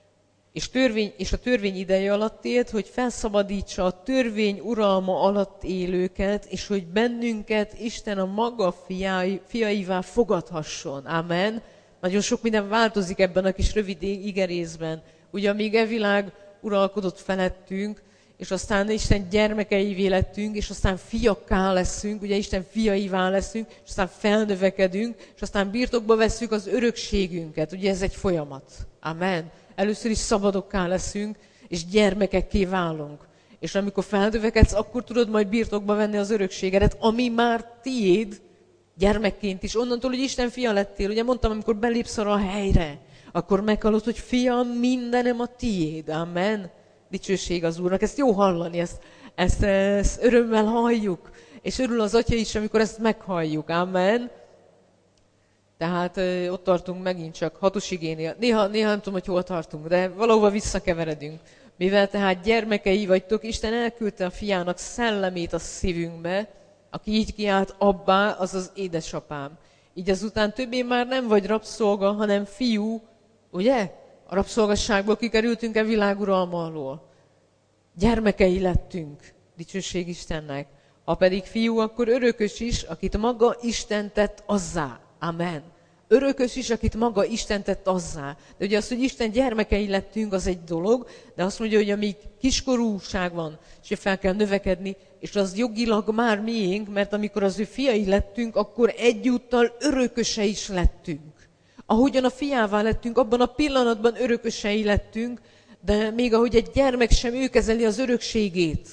és a törvény ideje alatt élt, hogy felszabadítsa a törvény uralma alatt élőket, és hogy bennünket Isten a maga fiaivá fogadhasson. Amen. Nagyon sok minden változik ebben a kis rövid igerészben. Ugye amíg e világ uralkodott felettünk, és aztán Isten gyermekeivé lettünk, és aztán fiakká leszünk, ugye Isten fiaivá leszünk, és aztán felnövekedünk, és aztán birtokba vesszük az örökségünket. Ugye ez egy folyamat. Amen. Először is szabadokká leszünk, és gyermekekké válunk. És amikor felnövekedsz, akkor tudod majd birtokba venni az örökségedet, ami már tiéd, gyermekként is. Onnantól, hogy Isten fia lettél, ugye mondtam, amikor belépsz arra a helyre, akkor meghallod, hogy fiam, mindenem a tiéd. Amen. Dicsőség az Úrnak. Ezt jó hallani, ezt örömmel halljuk. És örül az Atya is, amikor ezt meghalljuk. Amen. Tehát ott tartunk megint csak 6. igénél. Néha nem tudom, hogy hol tartunk, de valahova visszakeveredünk. Mivel tehát gyermekei vagytok, Isten elküldte a fiának szellemét a szívünkbe, aki így kiált abbá, azaz édesapám. Így azután többé már nem vagy rabszolga, hanem fiú, ugye? A rabszolgasságból kikerültünk a világuralma alól. Gyermekei lettünk, dicsőség Istennek. Ha pedig fiú, akkor örökös is, akit maga Isten tett azzá. Amen. Örökös is, akit maga Isten tett azzá. De ugye az, hogy Isten gyermekei lettünk, az egy dolog, de azt mondja, hogy amíg kiskorúság van, és fel kell növekedni, és az jogilag már miénk, mert amikor az ő fiai lettünk, akkor egyúttal örököse is lettünk. Ahogyan a fiává lettünk, abban a pillanatban örökösei lettünk, de még ahogy egy gyermek sem, ő kezeli az örökségét.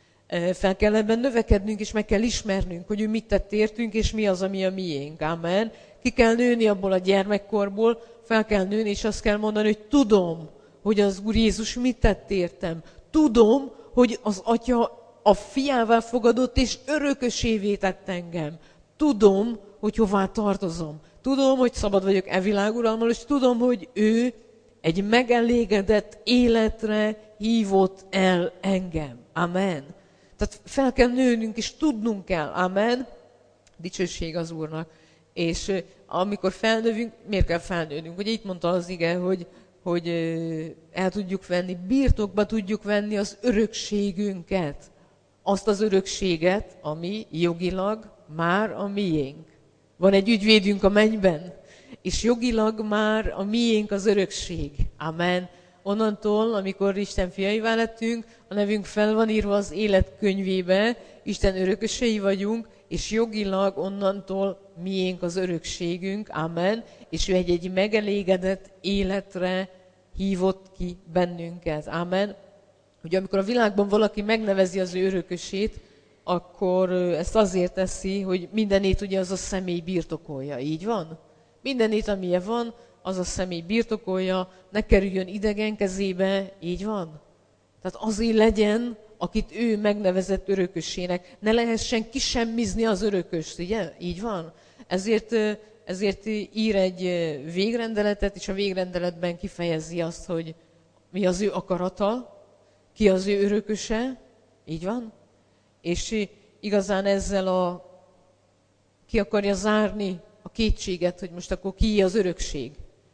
Fel kell ebben növekednünk, és meg kell ismernünk, hogy ő mit tett értünk, és mi az, ami a miénk. Amen. Ki kell nőni abból a gyermekkorból, fel kell nőni, és azt kell mondani, hogy tudom, hogy az Úr Jézus mit tett értem. Tudom, hogy az Atya a fiává fogadott, és örökösévé tett engem. Tudom, hogy hová tartozom. Tudom, hogy szabad vagyok e világuralmal, és tudom, hogy ő egy megelégedett életre hívott el engem. Amen. Tehát fel kell nőnünk, és tudnunk kell. Amen. Dicsőség az Úrnak. És amikor felnövünk, miért kell felnőnünk? Ugye itt mondta az ige, hogy el tudjuk venni, birtokba tudjuk venni az örökségünket. Azt az örökséget, ami jogilag már a miénk. Van egy ügyvédünk a mennyben, és jogilag már a miénk az örökség. Amen. Onnantól, amikor Isten fiaivá lettünk, a nevünk fel van írva az élet könyvébe, Isten örökösei vagyunk, és jogilag onnantól miénk az örökségünk. Amen. És ő egy megelégedett életre hívott ki bennünket. Amen. Ugye amikor a világban valaki megnevezi az ő örökösét, akkor ezt azért teszi, hogy mindenét ugye az a személy birtokolja. Így van? Mindenét, amilyen van, az a személy birtokolja, ne kerüljön idegen kezébe. Így van? Tehát azért legyen, akit ő megnevezett örökösének. Ne lehessen kisemmizni az örököst, ugye? Így van? Ezért ír egy végrendeletet, és a végrendeletben kifejezi azt, hogy mi az ő akarata, ki az ő örököse. Így van? És igazán ezzel ki akarja zárni a kétséget, hogy most akkor ki az örökség,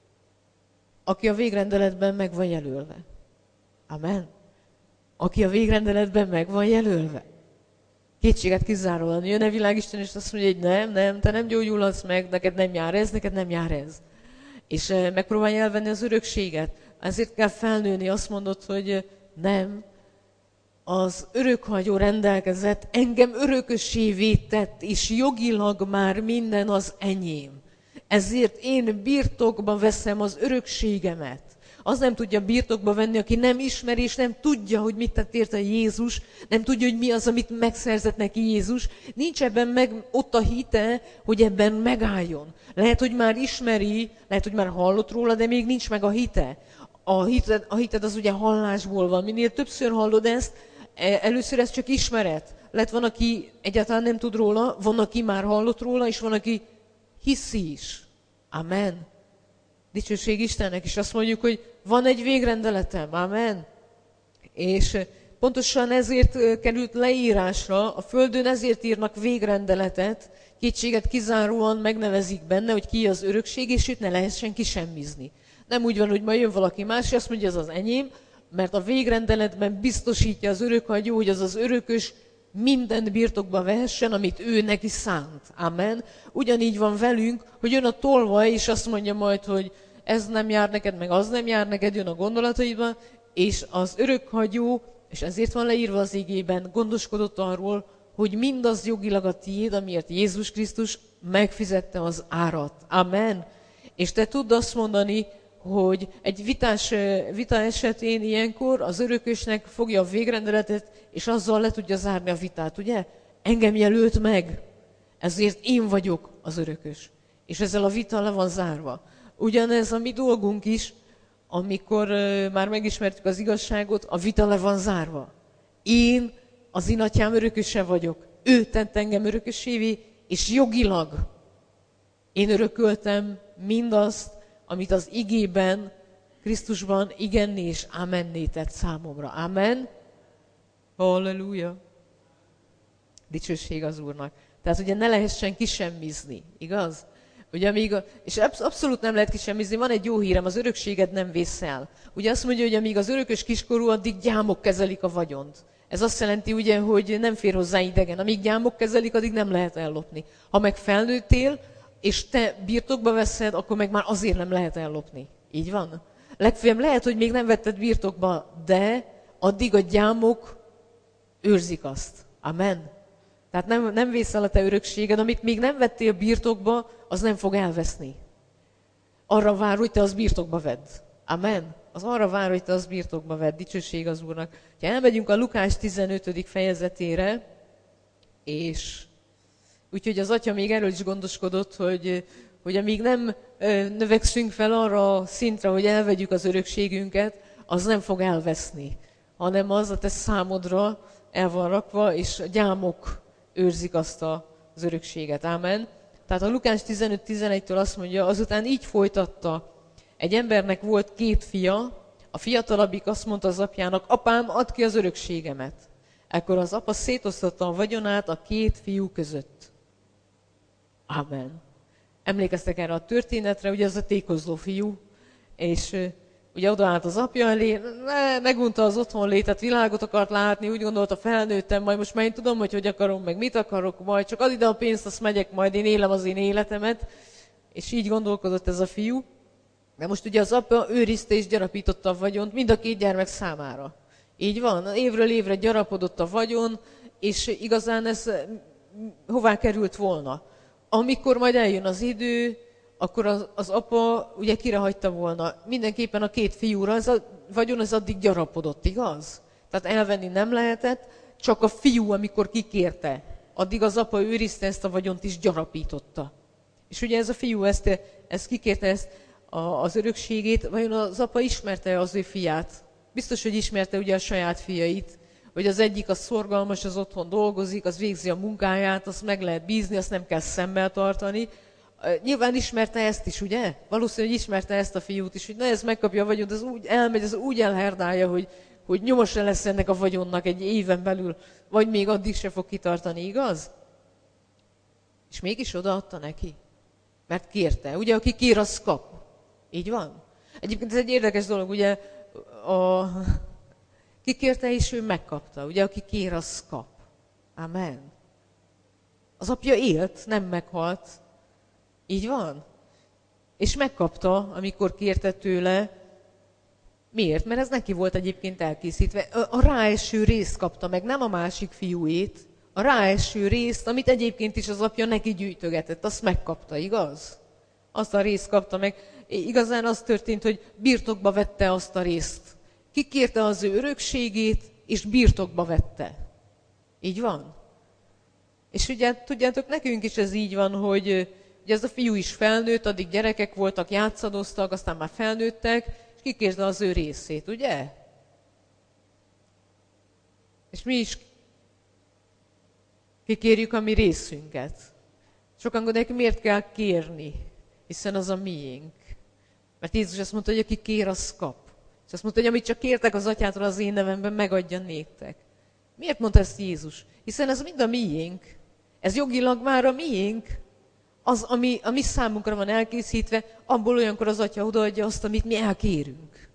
aki a végrendeletben meg van jelölve. Amen. Aki a végrendeletben meg van jelölve. Kétséget kizáróan jön a világisten, és azt mondja, hogy nem, te nem gyógyulhatsz meg, neked nem jár ez. És megpróbálja elvenni az örökséget. Ezért kell felnőni, azt mondod, hogy nem, az örökhagyó rendelkezett, engem örökösévé tett, és jogilag már minden az enyém. Ezért én birtokba veszem az örökségemet. Az nem tudja birtokba venni, aki nem ismeri, és nem tudja, hogy mit tett érte Jézus, nem tudja, hogy mi az, amit megszerzett neki Jézus. Nincs ebben meg ott a hite, hogy ebben megálljon. Lehet, hogy már ismeri, lehet, hogy már hallott róla, de még nincs meg a hite. A hited az ugye hallásból van. Minél többször hallod ezt, először ez csak ismeret. Lehet van, aki egyáltalán nem tud róla, van, aki már hallott róla, és van, aki hiszi is. Amen. Dicsőség Istennek, és azt mondjuk, hogy van egy végrendeletem. Amen. És pontosan ezért került leírásra, a földön ezért írnak végrendeletet, kétséget kizáróan megnevezik benne, hogy ki az örökség, és őt ne lehessen kisemmizni. Nem úgy van, hogy majd jön valaki más, és azt mondja, ez az enyém, mert a végrendeletben biztosítja az örökhagyó, hogy az az örökös mindent birtokba vehessen, amit ő neki szánt. Amen. Ugyanígy van velünk, hogy jön a tolvaj, és azt mondja majd, hogy ez nem jár neked, meg az nem jár neked, jön a gondolataidban, és az örökhagyó, és ezért van leírva az igében, gondoskodott arról, hogy mindaz jogilag a tiéd, amiért Jézus Krisztus megfizette az árat. Amen. És te tudd azt mondani, hogy egy vita esetén ilyenkor az örökösnek fogja a végrendeletet, és azzal le tudja zárni a vitát, ugye? Engem jelölt meg, ezért én vagyok az örökös. És ezzel a vita le van zárva. Ugyanez a mi dolgunk is, amikor már megismertük az igazságot, a vita le van zárva. Én az én atyám örököse vagyok. Ő tett engem örökösévé, és jogilag én örököltem mindazt, amit az igében, Krisztusban igenné és ámenné tett számomra. Amen. Halleluja. Dicsőség az Úrnak. Tehát ugye ne lehessen kisemmizni, igaz? Ugye és abszolút nem lehet kisemmizni, van egy jó hírem, az örökséged nem vész el. Ugye azt mondja, hogy amíg az örökös kiskorú, addig gyámok kezelik a vagyont. Ez azt jelenti ugye, hogy nem fér hozzá idegen. Amíg gyámok kezelik, addig nem lehet ellopni. Ha meg felnőttél, és te birtokba veszed, akkor meg már azért nem lehet ellopni. Így van? Legfeljebb lehet, hogy még nem vetted birtokba, de addig a gyámok őrzik azt. Amen. Tehát nem vész el a te örökséged, amit még nem vettél birtokba, az nem fog elveszni. Arra vár, hogy te az birtokba vedd. Amen. Az arra vár, hogy te az birtokba vedd. Dicsőség az Úrnak. Ha elmegyünk a Lukás 15. fejezetére, és úgyhogy az atya még erről is gondoskodott, hogy amíg nem növekszünk fel arra a szintre, hogy elvegyük az örökségünket, az nem fog elveszni, hanem az a te számodra el van rakva, és a gyámok őrzik azt az örökséget. Amen. Tehát a Lukás 15-11-től azt mondja, azután így folytatta, egy embernek volt 2 fia, a fiatalabbik azt mondta az apjának, apám, add ki az örökségemet. Ekkor az apa szétosztotta a vagyonát a 2 fiú között. Amen. Emlékeztek erre a történetre, ugye ez a tékozló fiú, és ugye odaállt az apja elé, megunta az otthonlétet, világot akart látni, úgy gondolta, felnőttem, majd most már én tudom, hogy akarom, meg mit akarok, majd csak add ide a pénzt, azt megyek, majd én élem az én életemet. És így gondolkodott ez a fiú. De most ugye az apa őrizte és gyarapította a vagyont mind a 2 gyermek számára. Így van, évről évre gyarapodott a vagyon, és igazán ez hová került volna. Amikor majd eljön az idő, akkor az apa ugye kire hagyta volna. Mindenképpen a 2 fiúra, ez a vagyon az addig gyarapodott, igaz? Tehát elvenni nem lehetett, csak a fiú, amikor kikérte, addig az apa őrizte ezt a vagyont is gyarapította. És ugye ez a fiú ezt kikérte az örökségét, vajon az apa ismerte az ő fiát? Biztos, hogy ismerte ugye a saját fiait, hogy az egyik az szorgalmas, az otthon dolgozik, az végzi a munkáját, azt meg lehet bízni, azt nem kell szemmel tartani. Nyilván ismerte ezt is, ugye? Valószínűleg ismerte ezt a fiút is, hogy na ez megkapja a vagyont, ez úgy elmegy, ez úgy elherdálja, hogy nyomos lesz ennek a vagyonnak egy éven belül, vagy még addig se fog kitartani, igaz? És mégis odaadta neki, mert kérte. Ugye, aki kér, az kap. Így van? Egyébként ez egy érdekes dolog, ugye, ki kérte, és ő megkapta. Ugye, aki kér, az kap. Amen. Az apja élt, nem meghalt. Így van? És megkapta, amikor kérte tőle. Miért? Mert ez neki volt egyébként elkészítve. A ráeső részt kapta meg, nem a másik fiúét. A ráeső részt, amit egyébként is az apja neki gyűjtögetett, azt megkapta, igaz? Azt a részt kapta meg. Igazán az történt, hogy birtokba vette azt a részt. Kikérte az ő örökségét, és birtokba vette. Így van? És ugye, tudjátok, nekünk is ez így van, hogy ugye ez a fiú is felnőtt, addig gyerekek voltak, játszadoztak, aztán már felnőttek, és kikérte az ő részét, ugye? És mi is kikérjük a mi részünket. Sokan gondolják, miért kell kérni? Hiszen az a miénk. Mert Jézus azt mondta, hogy aki kér, az kap. És azt mondta, hogy amit csak kértek az atyától az én nevemben, megadja néktek. Miért mondta ezt Jézus? Hiszen ez mind a miénk. Ez jogilag már a miénk. Az, ami számunkra van elkészítve, abból olyankor az atya odaadja azt, amit mi elkérünk.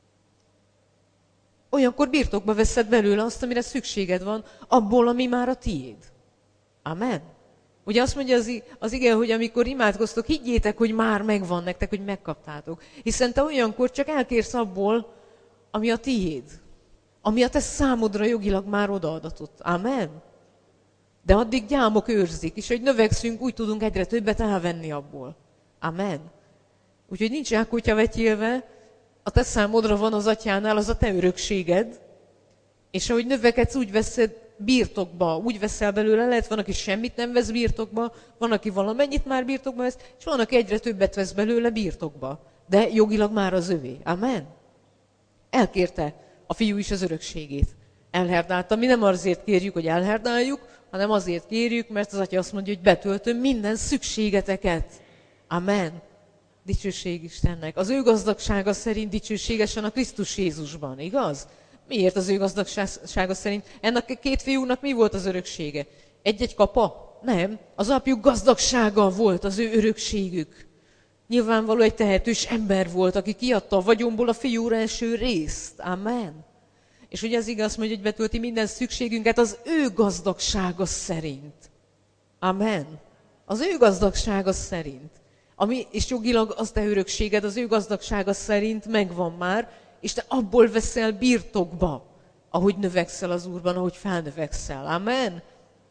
Olyankor birtokba veszed belőle azt, amire szükséged van, abból, ami már a tiéd. Amen. Ugye azt mondja az ige, hogy amikor imádkoztok, higgyétek, hogy már megvan nektek, hogy megkaptátok. Hiszen te olyankor csak elkérsz abból, ami a tiéd. Ami a te számodra jogilag már odaadatott. Amen. De addig gyámok őrzik, és hogy növekszünk, úgy tudunk egyre többet elvenni abból. Amen. Úgyhogy nincs elkutya vetélve, a te számodra van az atyánál, az a te örökséged, és ahogy növekedsz, úgy veszed birtokba, úgy veszel belőle, lehet van, aki semmit nem vesz birtokba, van, aki valamennyit már birtokba vesz, és van, aki egyre többet vesz belőle birtokba. De jogilag már az övé. Amen. Elkérte a fiú is az örökségét. Elherdálta. Mi nem azért kérjük, hogy elherdáljuk, hanem azért kérjük, mert az atya azt mondja, hogy betöltöm minden szükségeteket. Amen. Dicsőség Istennek. Az ő gazdagsága szerint dicsőségesen a Krisztus Jézusban, igaz? Miért az ő gazdagsága szerint? Ennek a két fiúnak mi volt az öröksége? Egy-egy kapa? Nem. Az apjuk gazdagsága volt az ő örökségük. Nyilvánvaló egy tehetős ember volt, aki kiadta a vagyomból a fiúra eső részt. Amen. És ugye az igaz azt mondja, hogy betölti minden szükségünket az ő gazdagsága szerint. Amen. Az ő gazdagsága szerint. És jogilag az te örökséged az ő gazdagsága szerint megvan már, és te abból veszel birtokba, ahogy növekszel az Úrban, ahogy felnövekszel. Amen.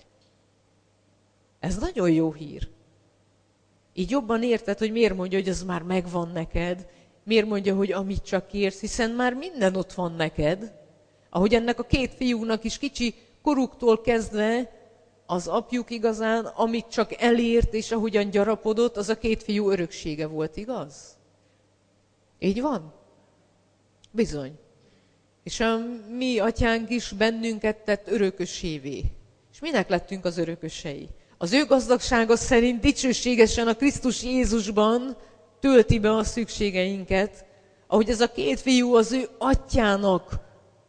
Ez nagyon jó hír. Így jobban érted, hogy miért mondja, hogy az már megvan neked, miért mondja, hogy amit csak kérsz, hiszen már minden ott van neked. Ahogy ennek a két fiúnak is kicsi koruktól kezdve az apjuk igazán, amit csak elért, és ahogyan gyarapodott, az a két fiú öröksége volt, igaz? Így van? Bizony. És a mi atyánk is bennünket tett örökösévé. És minek lettünk az örökösei? Az ő gazdagsága szerint dicsőségesen a Krisztus Jézusban tölti be a szükségeinket, ahogy ez a két fiú az ő atyának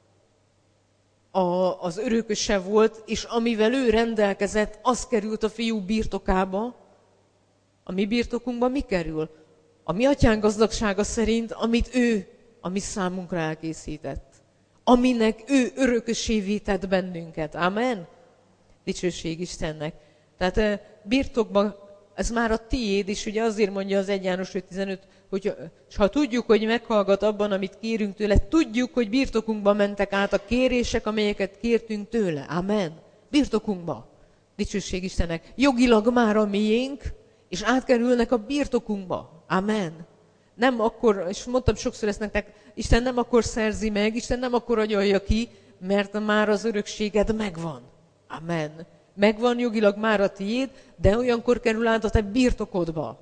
az örököse volt, és amivel ő rendelkezett, az került a fiú birtokába. A mi birtokunkba mi kerül? A mi atyánk gazdagsága szerint, amit ő a mi számunkra elkészített. Aminek ő örökösévé tett bennünket. Amen? Dicsőség Istennek. Tehát birtokban ez már a tiéd, és ugye azért mondja az 1 János 5.15, hogy ha tudjuk, hogy meghallgat abban, amit kérünk tőle, tudjuk, hogy birtokunkba mentek át a kérések, amelyeket kértünk tőle. Amen. Birtokunkba. Dicsőség Istennek. Jogilag már a miénk, és átkerülnek a birtokunkba. Amen. Nem akkor, és mondtam sokszor ezt nektek, Isten nem akkor szerzi meg, Isten nem akkor agyalja ki, mert már az örökséged megvan. Amen. Megvan jogilag már a tiéd, de olyankor kerül át a te birtokodba.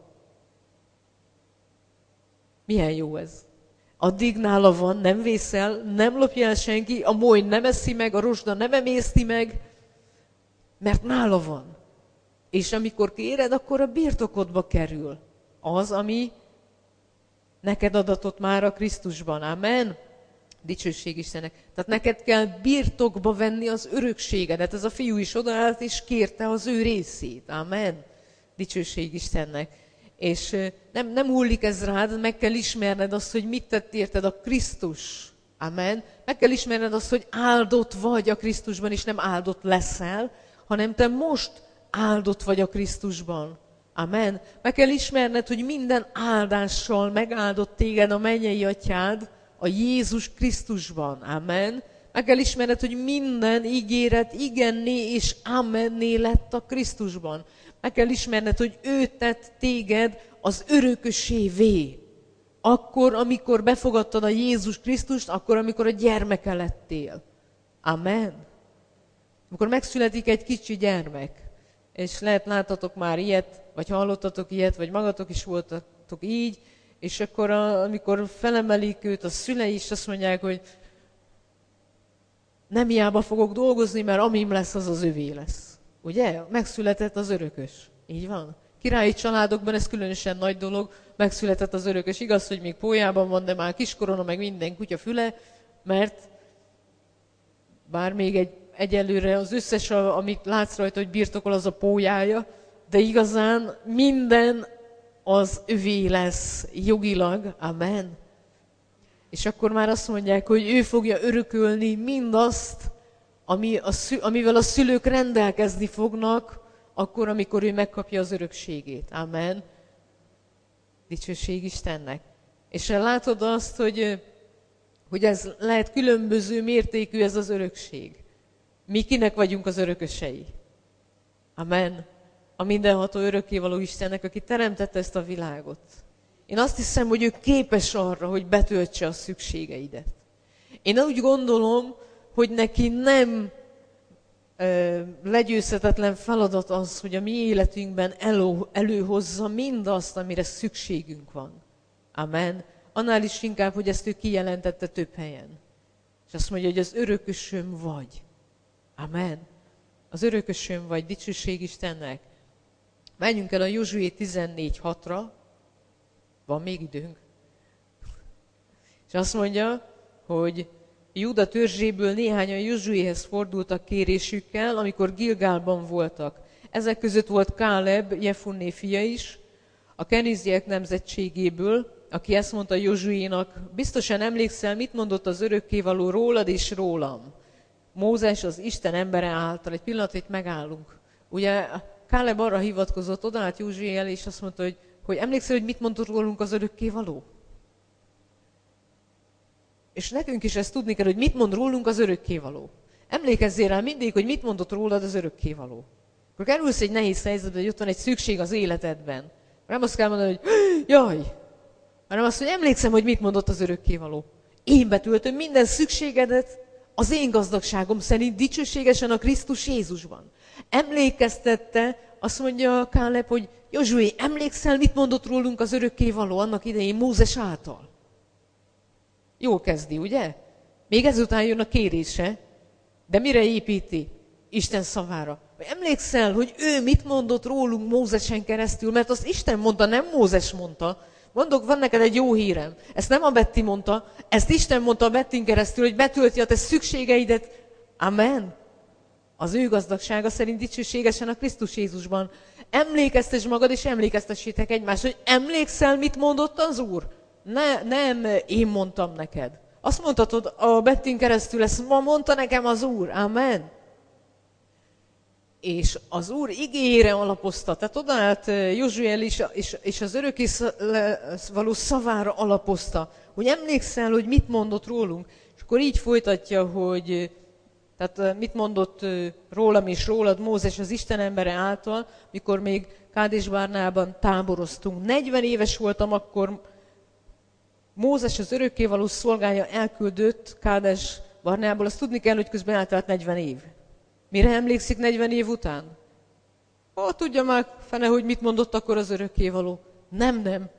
Milyen jó ez? Addig nála van, nem vészel, nem lopja el senki, a moly nem eszi meg, a rozsda nem emészti meg, mert nála van. És amikor kéred, akkor a birtokodba kerül. Az, ami neked adatott már a Krisztusban. Amen? Dicsőség Istennek. Tehát neked kell birtokba venni az örökségedet. Ez a fiú is odaállt, és kérte az ő részét. Amen? Dicsőség Istennek. És nem hullik ez rád, meg kell ismerned azt, hogy mit tett érted a Krisztus. Amen? Meg kell ismerned azt, hogy áldott vagy a Krisztusban, és nem áldott leszel, hanem te most áldott vagy a Krisztusban. Amen? Meg kell ismerned, hogy minden áldással megáldott téged a mennyei atyád, a Jézus Krisztusban. Amen. Meg kell ismerned, hogy minden ígéret igenné és amenné lett a Krisztusban. Meg kell ismerned, hogy ő tett téged az örökösévé. Akkor, amikor befogadtad a Jézus Krisztust, akkor, amikor a gyermeke lettél. Amen. Amikor megszületik egy kicsi gyermek, és lehet láttatok már ilyet, vagy hallottatok ilyet, vagy magatok is voltatok így, és akkor, amikor felemelik őt a szülei, és azt mondják, hogy nem hiába fogok dolgozni, mert amim lesz, az az övé lesz. Ugye? Megszületett az örökös. Így van? Királyi családokban ez különösen nagy dolog, megszületett az örökös. Igaz, hogy még pólyában van, de már kiskorona, meg minden kutya füle, mert bár még egyelőre az összes, amit látsz rajta, hogy birtokol, az a pólyája, de igazán minden az övé lesz jogilag. Amen. És akkor már azt mondják, hogy ő fogja örökölni mindazt, amivel a szülők rendelkezni fognak, akkor, amikor ő megkapja az örökségét. Amen. Dicsőség Istennek. És látod azt, hogy ez lehet különböző mértékű ez az örökség. Mi kinek vagyunk az örökösei? Amen. A mindenható örökkévaló Istennek, aki teremtette ezt a világot. Én azt hiszem, hogy ő képes arra, hogy betöltse a szükségeidet. Én úgy gondolom, hogy neki nem legyőzhetetlen feladat az, hogy a mi életünkben előhozza mindazt, amire szükségünk van. Amen. Annál is inkább, hogy ezt ő kijelentette több helyen. És azt mondja, hogy az örökösöm vagy. Amen. Az örökösöm vagy, dicsőség Istennek. Menjünk el a Józsué 14:6-ra. Van még időnk. És azt mondja, hogy Júda törzséből néhányan Józsuéhez fordultak kérésükkel, amikor Gilgálban voltak. Ezek között volt Káleb, Jefunné fia is, a keniziek nemzetségéből, aki ezt mondta Józsuénak, biztosan emlékszel, mit mondott az örökkévaló rólad és rólam. Mózes az Isten embere által. Egy pillanat, itt megállunk. Ugye Káleb arra hivatkozott, odaállt Józsué elé, és azt mondta, hogy emlékszel, hogy mit mondott rólunk az örökkévaló? És nekünk is ezt tudni kell, hogy mit mond rólunk az örökkévaló. Emlékezzél rá mindig, hogy mit mondott rólad az örökkévaló. Akkor kerülsz egy nehéz helyzetbe, hogy ott van egy szükség az életedben. Nem azt kell mondani, hogy jaj, hanem azt, hogy emlékszem, hogy mit mondott az örökkévaló. Én betöltöm minden szükségedet az én gazdagságom szerint dicsőségesen a Krisztus Jézusban. Emlékeztette, azt mondja Káleb, hogy Józsué, emlékszel, mit mondott rólunk az örökkévaló annak idején Mózes által? Jól kezdi, ugye? Még ezután jön a kérése, de mire építi? Isten szavára. Emlékszel, hogy ő mit mondott rólunk Mózesen keresztül, mert azt Isten mondta, nem Mózes mondta. Mondok, van neked egy jó hírem. Ezt nem a Betty mondta, ezt Isten mondta a Bettyn keresztül, hogy betölti a te szükségeidet. Amen. Az ő gazdagsága szerint dicsőségesen a Krisztus Jézusban. Emlékeztes magad, és emlékeztessétek egymást, hogy emlékszel, mit mondott az Úr? Nem én mondtam neked. Azt mondhatod a Bettyn keresztül, ezt ma mondta nekem az Úr. Amen. És az Úr igéjére alapozta, tehát odaállt Józsué és az örökkévaló szavára alapozta, hogy emlékszel, hogy mit mondott rólunk. És akkor így folytatja, hogy tehát mit mondott rólam és rólad Mózes az Isten embere által, mikor még Kádés Barnában táboroztunk. 40 éves voltam akkor, Mózes az örökkévaló szolgája elküldött Kádés Barnából, azt tudni kell, hogy közben eltelt 40 év. Mire emlékszik 40 év után? Tudja már fene, hogy mit mondott akkor az örökkévaló. Nem.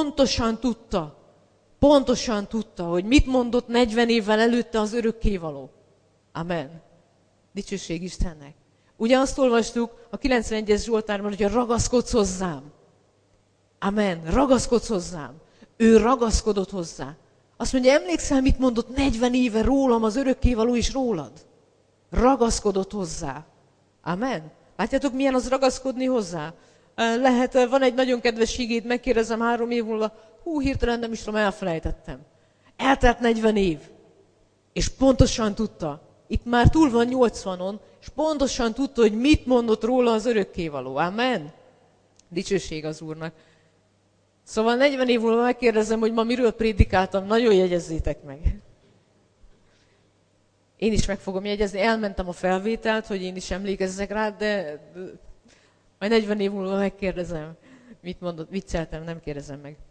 Pontosan tudta, hogy mit mondott 40 évvel előtte az örökkévaló. Amen. Dicsőség Istennek. Ugye azt olvastuk a 91-es Zsoltárban, hogy ragaszkodsz hozzám. Amen. Ragaszkodsz hozzám. Ő ragaszkodott hozzá. Azt mondja, emlékszel, mit mondott 40 éve rólam az örökkévaló is rólad? Ragaszkodott hozzá. Amen. Látjátok, milyen az ragaszkodni hozzá? Lehet, van egy nagyon kedves igéd, megkérdezem 3 év múlva, hirtelen nem is tudom, elfelejtettem. Eltelt 40 év. És pontosan tudta, itt már túl van 80-on, és pontosan tudta, hogy mit mondott róla az örökkévaló. Amen. Dicsőség az Úrnak. Szóval 40 év múlva megkérdezem, hogy ma miről prédikáltam, nagyon jegyezzétek meg. Én is meg fogom jegyezni, elmentem a felvételt, hogy én is emlékezzek rá, de majd 40 év múlva megkérdezem, mit mondott, vicceltem, nem kérdezem meg.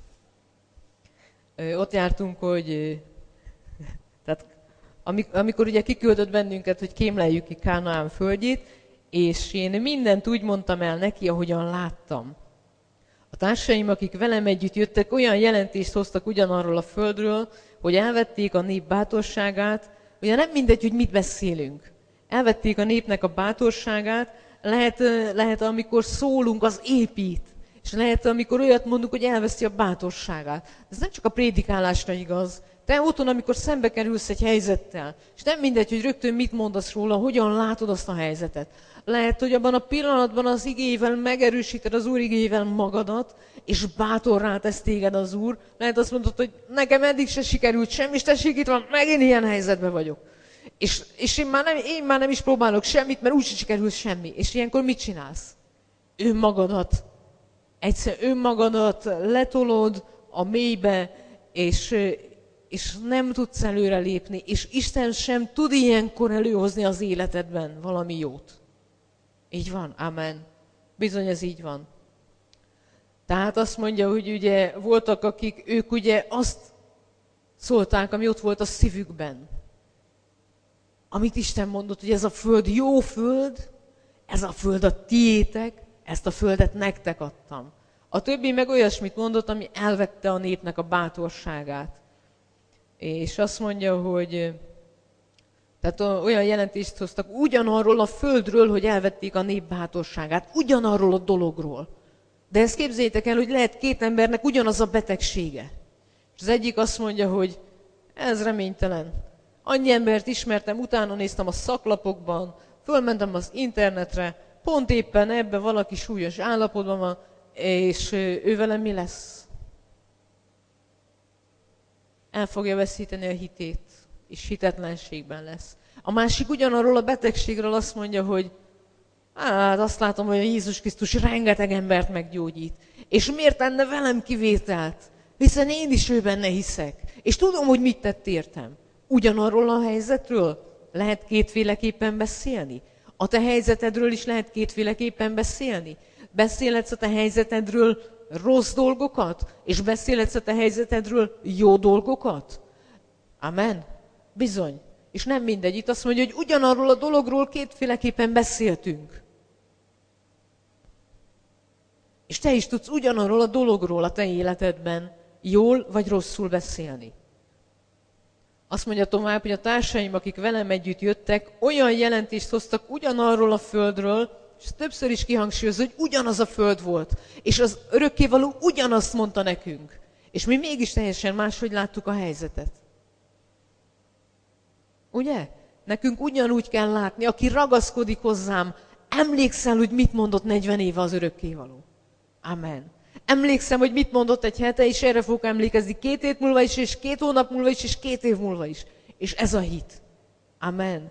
Ott jártunk, hogy tehát amikor ugye kiküldött bennünket, hogy kémleljük ki Kánaán földjét, és én mindent úgy mondtam el neki, ahogyan láttam. A társaim, akik velem együtt jöttek, olyan jelentést hoztak ugyanarról a földről, hogy elvették a nép bátorságát. Ugye nem mindegy, hogy mit beszélünk. Elvették a népnek a bátorságát, lehet, amikor szólunk, az épít. És lehet, amikor olyat mondunk, hogy elveszti a bátorságát. De ez nem csak a prédikálásra igaz. Te otthon, amikor szembe kerülsz egy helyzettel, és nem mindegy, hogy rögtön mit mondasz róla, hogyan látod azt a helyzetet. Lehet, hogy abban a pillanatban az igével megerősíted az Úr igével magadat, és bátorrá tesz téged az Úr. Lehet azt mondod, hogy nekem eddig se sikerült semmi, és tessék, itt van, megint ilyen helyzetben vagyok. És én már nem is próbálok semmit, mert úgyse sikerül semmi. És ilyenkor mit csinálsz? Önmagadat letolod a mélybe, és nem tudsz előre lépni, és Isten sem tud ilyenkor előhozni az életedben valami jót. Így van, amen. Bizony ez így van. Tehát azt mondja, hogy ugye voltak, akik ők ugye azt szólták, ami ott volt a szívükben. Amit Isten mondott, hogy ez a föld jó föld, ez a föld a tiétek, ezt a földet nektek adtam. A többi meg olyasmit mondott, ami elvette a népnek a bátorságát. És azt mondja, hogy tehát olyan jelentést hoztak ugyanarról a földről, hogy elvették a nép bátorságát, ugyanarról a dologról. De ezt képzeljétek el, hogy lehet két embernek ugyanaz a betegsége. És az egyik azt mondja, hogy ez reménytelen. Annyi embert ismertem, utána néztem a szaklapokban, fölmentem az internetre, pont éppen ebben valaki súlyos állapotban van, és ő velem mi lesz? El fogja veszíteni a hitét, és hitetlenségben lesz. A másik ugyanarról a betegségről azt mondja, hogy hát azt látom, hogy a Jézus Krisztus rengeteg embert meggyógyít. És miért tenne velem kivételt? Hiszen én is ő benne hiszek. És tudom, hogy mit tett értem. Ugyanarról a helyzetről lehet kétféleképpen beszélni. A te helyzetedről is lehet kétféleképpen beszélni. Beszélhetsz a te helyzetedről rossz dolgokat, és beszélhetsz a te helyzetedről jó dolgokat. Amen? Bizony. És nem mindegy. Itt azt mondja, hogy ugyanarról a dologról kétféleképpen beszéltünk. És te is tudsz ugyanarról a dologról a te életedben jól vagy rosszul beszélni. Azt mondja tovább, hogy a társaim, akik velem együtt jöttek, olyan jelentést hoztak ugyanarról a földről, és többször is kihangsúlyozza, hogy ugyanaz a föld volt. És az örökkévaló ugyanazt mondta nekünk. És mi mégis teljesen máshogy láttuk a helyzetet. Ugye? Nekünk ugyanúgy kell látni, aki ragaszkodik hozzám, emlékszel, hogy mit mondott 40 éve az örökkévaló. Amen. Emlékszem, hogy mit mondott egy hete, és erre fogok emlékezni 2 hét múlva is, és 2 hónap múlva is, és 2 év múlva is. És ez a hit. Amen.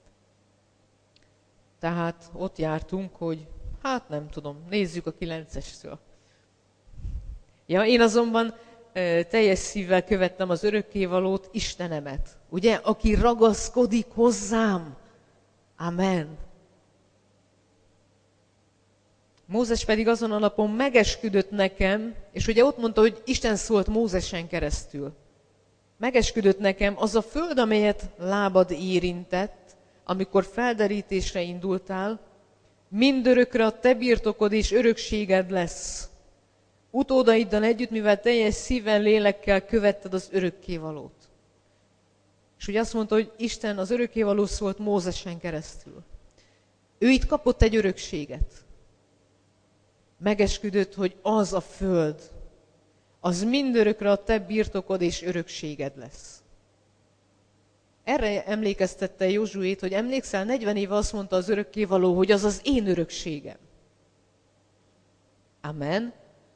Tehát ott jártunk, hogy hát nem tudom, nézzük a 9-estől. Ja, én azonban teljes szívvel követtem az örökkévalót, Istenemet. Ugye, aki ragaszkodik hozzám. Amen. Mózes pedig azon a napon megesküdött nekem, és ugye ott mondta, hogy Isten szólt Mózesen keresztül. Megesküdött nekem az a föld, amelyet lábad érintett, amikor felderítésre indultál, mindörökre a te birtokod és örökséged lesz. Utódaiddal együtt, mivel teljes szívvel, lélekkel követted az örökkévalót. És ugye azt mondta, hogy Isten az örökkévaló szólt Mózesen keresztül. Ő itt kapott egy örökséget. Megesküdött, hogy az a föld, az mindörökre a te birtokod és örökséged lesz. Erre emlékeztette Józsuét, hogy emlékszel, 40 éve azt mondta az örökkévaló, hogy az az én örökségem. Amen.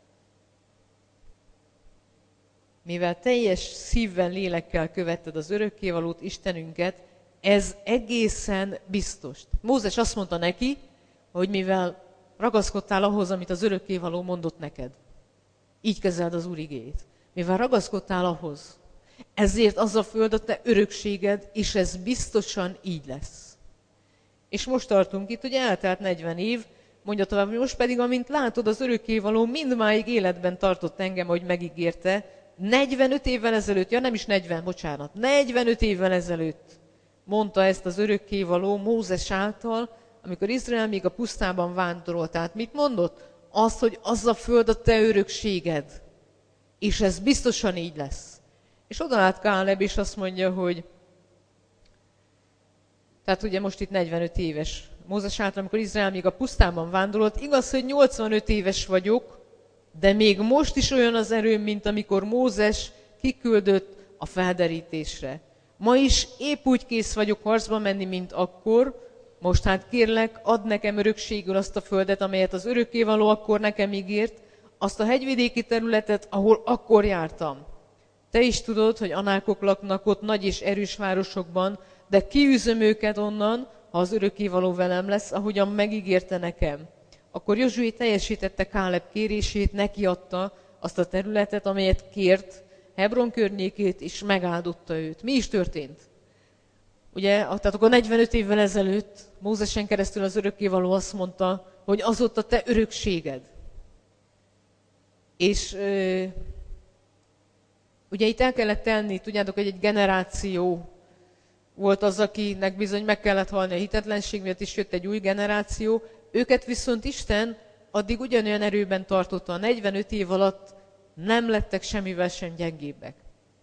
Mivel teljes szívvel, lélekkel követted az örökkévalót, Istenünket, ez egészen biztos. Mózes azt mondta neki, hogy mivel ragaszkodtál ahhoz, amit az örökkévaló mondott neked. Így kezeld az Úr igéjét. Mivel ragaszkodtál ahhoz, ezért az a föld a te örökséged, és ez biztosan így lesz. És most tartunk itt, hogy eltelt 40 év, mondja tovább, hogy most pedig, amint látod, az örökkévaló mindmáig életben tartott engem, ahogy megígérte, 45 évvel ezelőtt, ja nem is 40, bocsánat, 45 évvel ezelőtt mondta ezt az örökkévaló Mózes által, amikor Izrael még a pusztában vándorolt. Tehát mit mondott? Azt, hogy az a föld a te örökséged. És ez biztosan így lesz. És odaállt Káleb, és azt mondja, hogy tehát ugye most itt 45 éves Mózes által, amikor Izrael még a pusztában vándorolt, igaz, hogy 85 éves vagyok, de még most is olyan az erőm, mint amikor Mózes kiküldött a felderítésre. Ma is épp úgy kész vagyok harcba menni, mint akkor. Most hát kérlek, add nekem örökségül azt a földet, amelyet az örökkévaló akkor nekem ígért, azt a hegyvidéki területet, ahol akkor jártam. Te is tudod, hogy anákok laknak ott nagy és erős városokban, de kiűzöm őket onnan, ha az örökkévaló velem lesz, ahogyan megígérte nekem. Akkor Jozsué teljesítette Káleb kérését, neki adta azt a területet, amelyet kért, Hebron környékét, és megáldotta őt. Mi is történt? Ugye, tehát akkor 45 évvel ezelőtt Mózesen keresztül az örökkévaló azt mondta, hogy az ott a te örökséged. És ugye itt el kellett tenni, tudjátok, hogy egy generáció volt az, akinek bizony meg kellett halni a hitetlenség miatt, és jött egy új generáció. Őket viszont Isten addig ugyanolyan erőben tartotta. A 45 év alatt nem lettek semmivel sem gyengébbek.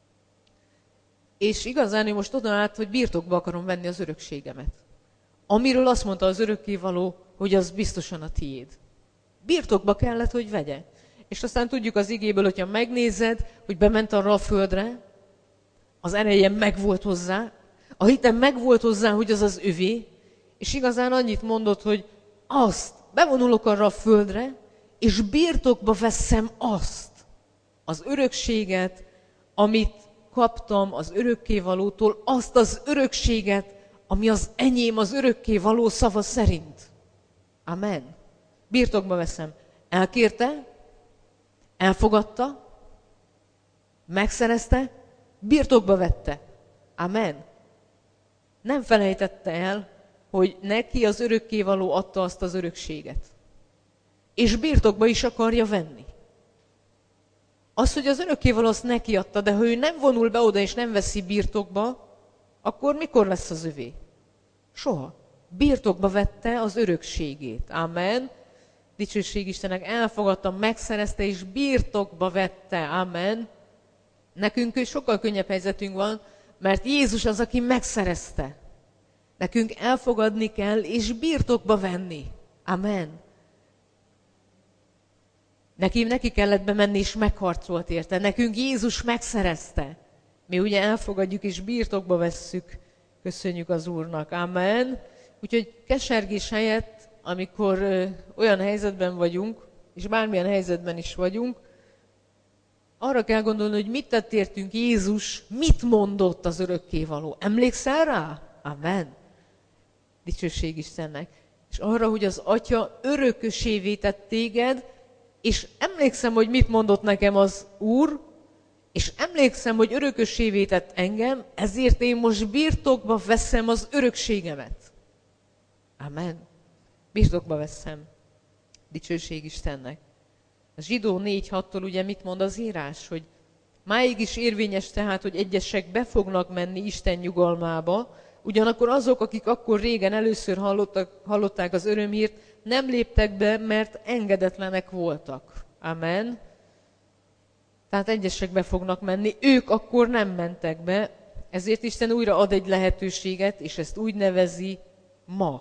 És igazán ő most oda állt, hogy birtokba akarom venni az örökségemet. Amiről azt mondta az örökkévaló, hogy az biztosan a tiéd. Birtokba kellett, hogy vegye. És aztán tudjuk az igéből, hogyha megnézed, hogy bement arra a földre, az ereje megvolt hozzá, a hitem megvolt hozzá, hogy az az övé, és igazán annyit mondott, hogy azt, bevonulok arra a földre, és birtokba veszem azt, az örökséget, amit kaptam az örökkévalótól, azt az örökséget, ami az enyém, az örökkévaló szava szerint. Amen. Birtokba veszem. Elkérte, elfogadta, megszerezte, birtokba vette. Amen. Nem felejtette el, hogy neki az örökkévaló adta azt az örökséget. És birtokba is akarja venni. Az, hogy az örökkévaló azt neki adta, de ha ő nem vonul be oda és nem veszi birtokba, akkor mikor lesz az övé? Soha. Birtokba vette az örökségét. Amen. Dicsőség Istennek, elfogadta, megszerezte és birtokba vette. Amen. Nekünk sokkal könnyebb helyzetünk van, mert Jézus az, aki megszerezte. Nekünk elfogadni kell és birtokba venni. Amen. Neki kellett bemenni és megharcolt érte. Nekünk Jézus megszerezte. Mi ugye elfogadjuk és birtokba vesszük. Köszönjük az Úrnak. Amen. Úgyhogy kesergés helyett, amikor olyan helyzetben vagyunk, és bármilyen helyzetben is vagyunk, arra kell gondolni, hogy mit tett értünk Jézus, mit mondott az örökkévaló. Emlékszel rá? Amen. Dicsőség Istennek. És arra, hogy az Atya örökösévé tett téged, és emlékszem, hogy mit mondott nekem az Úr, és emlékszem, hogy örökösévé tett engem, ezért én most birtokba veszem az örökségemet. Amen. Birtokba veszem. Dicsőség Istennek. A Zsidó 4:6-tól ugye mit mond az írás, hogy máig is érvényes tehát, hogy egyesek be fognak menni Isten nyugalmába, ugyanakkor azok, akik akkor régen először hallották az örömhírt, nem léptek be, mert engedetlenek voltak. Amen. Tehát egyesek be fognak menni, ők akkor nem mentek be, ezért Isten újra ad egy lehetőséget, és ezt úgy nevezi ma.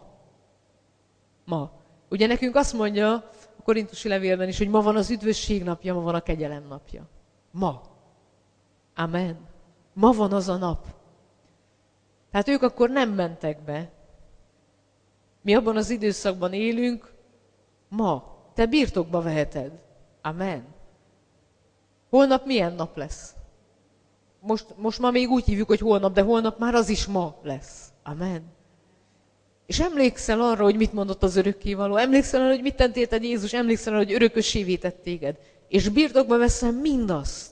Ma. Ugye nekünk azt mondja a korintusi levélben is, hogy ma van az üdvösség napja, ma van a kegyelem napja. Ma. Amen. Ma van az a nap. Tehát ők akkor nem mentek be. Mi abban az időszakban élünk, ma. Te birtokba veheted. Amen. Holnap milyen nap lesz? Most ma még úgy hívjuk, hogy holnap, de holnap már az is ma lesz. Amen. És emlékszel arra, hogy mit mondott az örökkévaló? Emlékszel arra, hogy mit tett érted Jézus? Emlékszel arra, hogy örökössévé tett téged? És birtokba veszem mindazt.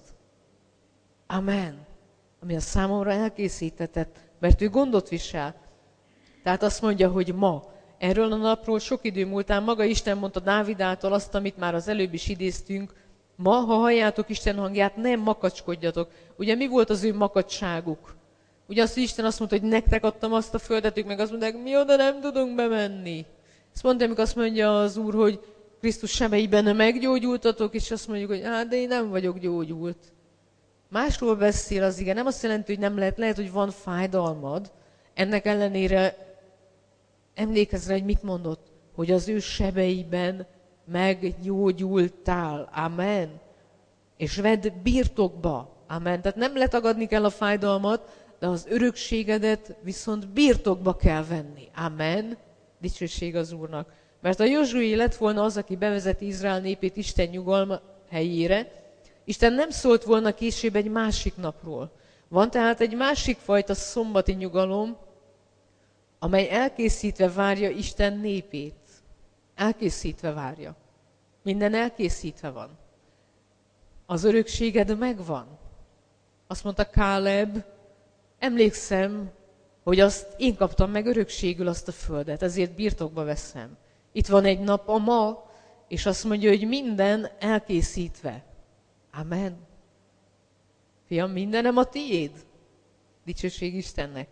Amen. Ami a számomra elkészítetett, mert ő gondot visel. Tehát azt mondja, hogy ma. Erről a napról sok idő múltán maga Isten mondta Dávid által azt, amit már az előbb is idéztünk. Ma, ha halljátok Isten hangját, nem makacskodjatok. Ugye mi volt az ő makacságuk? Ugye azt, hogy Isten azt mondta, hogy nektek adtam azt a földet, ők meg azt mondták, mi oda nem tudunk bemenni. Ezt mondta, amikor azt mondja az Úr, hogy Krisztus sebeiben meggyógyultatok, és azt mondjuk, hogy hát, de én nem vagyok gyógyult. Másról beszél az ige, nem azt jelenti, hogy nem lehet, hogy van fájdalmad, ennek ellenére Emlékezz rá, hogy mit mondott? Hogy az ő sebeiben meggyógyultál. Amen. És vedd birtokba. Amen. Tehát nem letagadni kell a fájdalmat, de az örökségedet viszont birtokba kell venni. Amen. Dicsőség az Úrnak. Mert a Józsué lett volna az, aki bevezeti Izrael népét Isten nyugalma helyére, Isten nem szólt volna később egy másik napról. Van tehát egy másik fajta szombati nyugalom, amely elkészítve várja Isten népét. Elkészítve várja. Minden elkészítve van. Az örökséged megvan. Azt mondta Káleb, emlékszem, hogy azt én kaptam meg örökségül azt a földet, ezért birtokba veszem. Itt van egy nap a ma, és azt mondja, hogy minden elkészítve. Amen. Fiam, mindenem a tiéd. Dicsőség Istennek.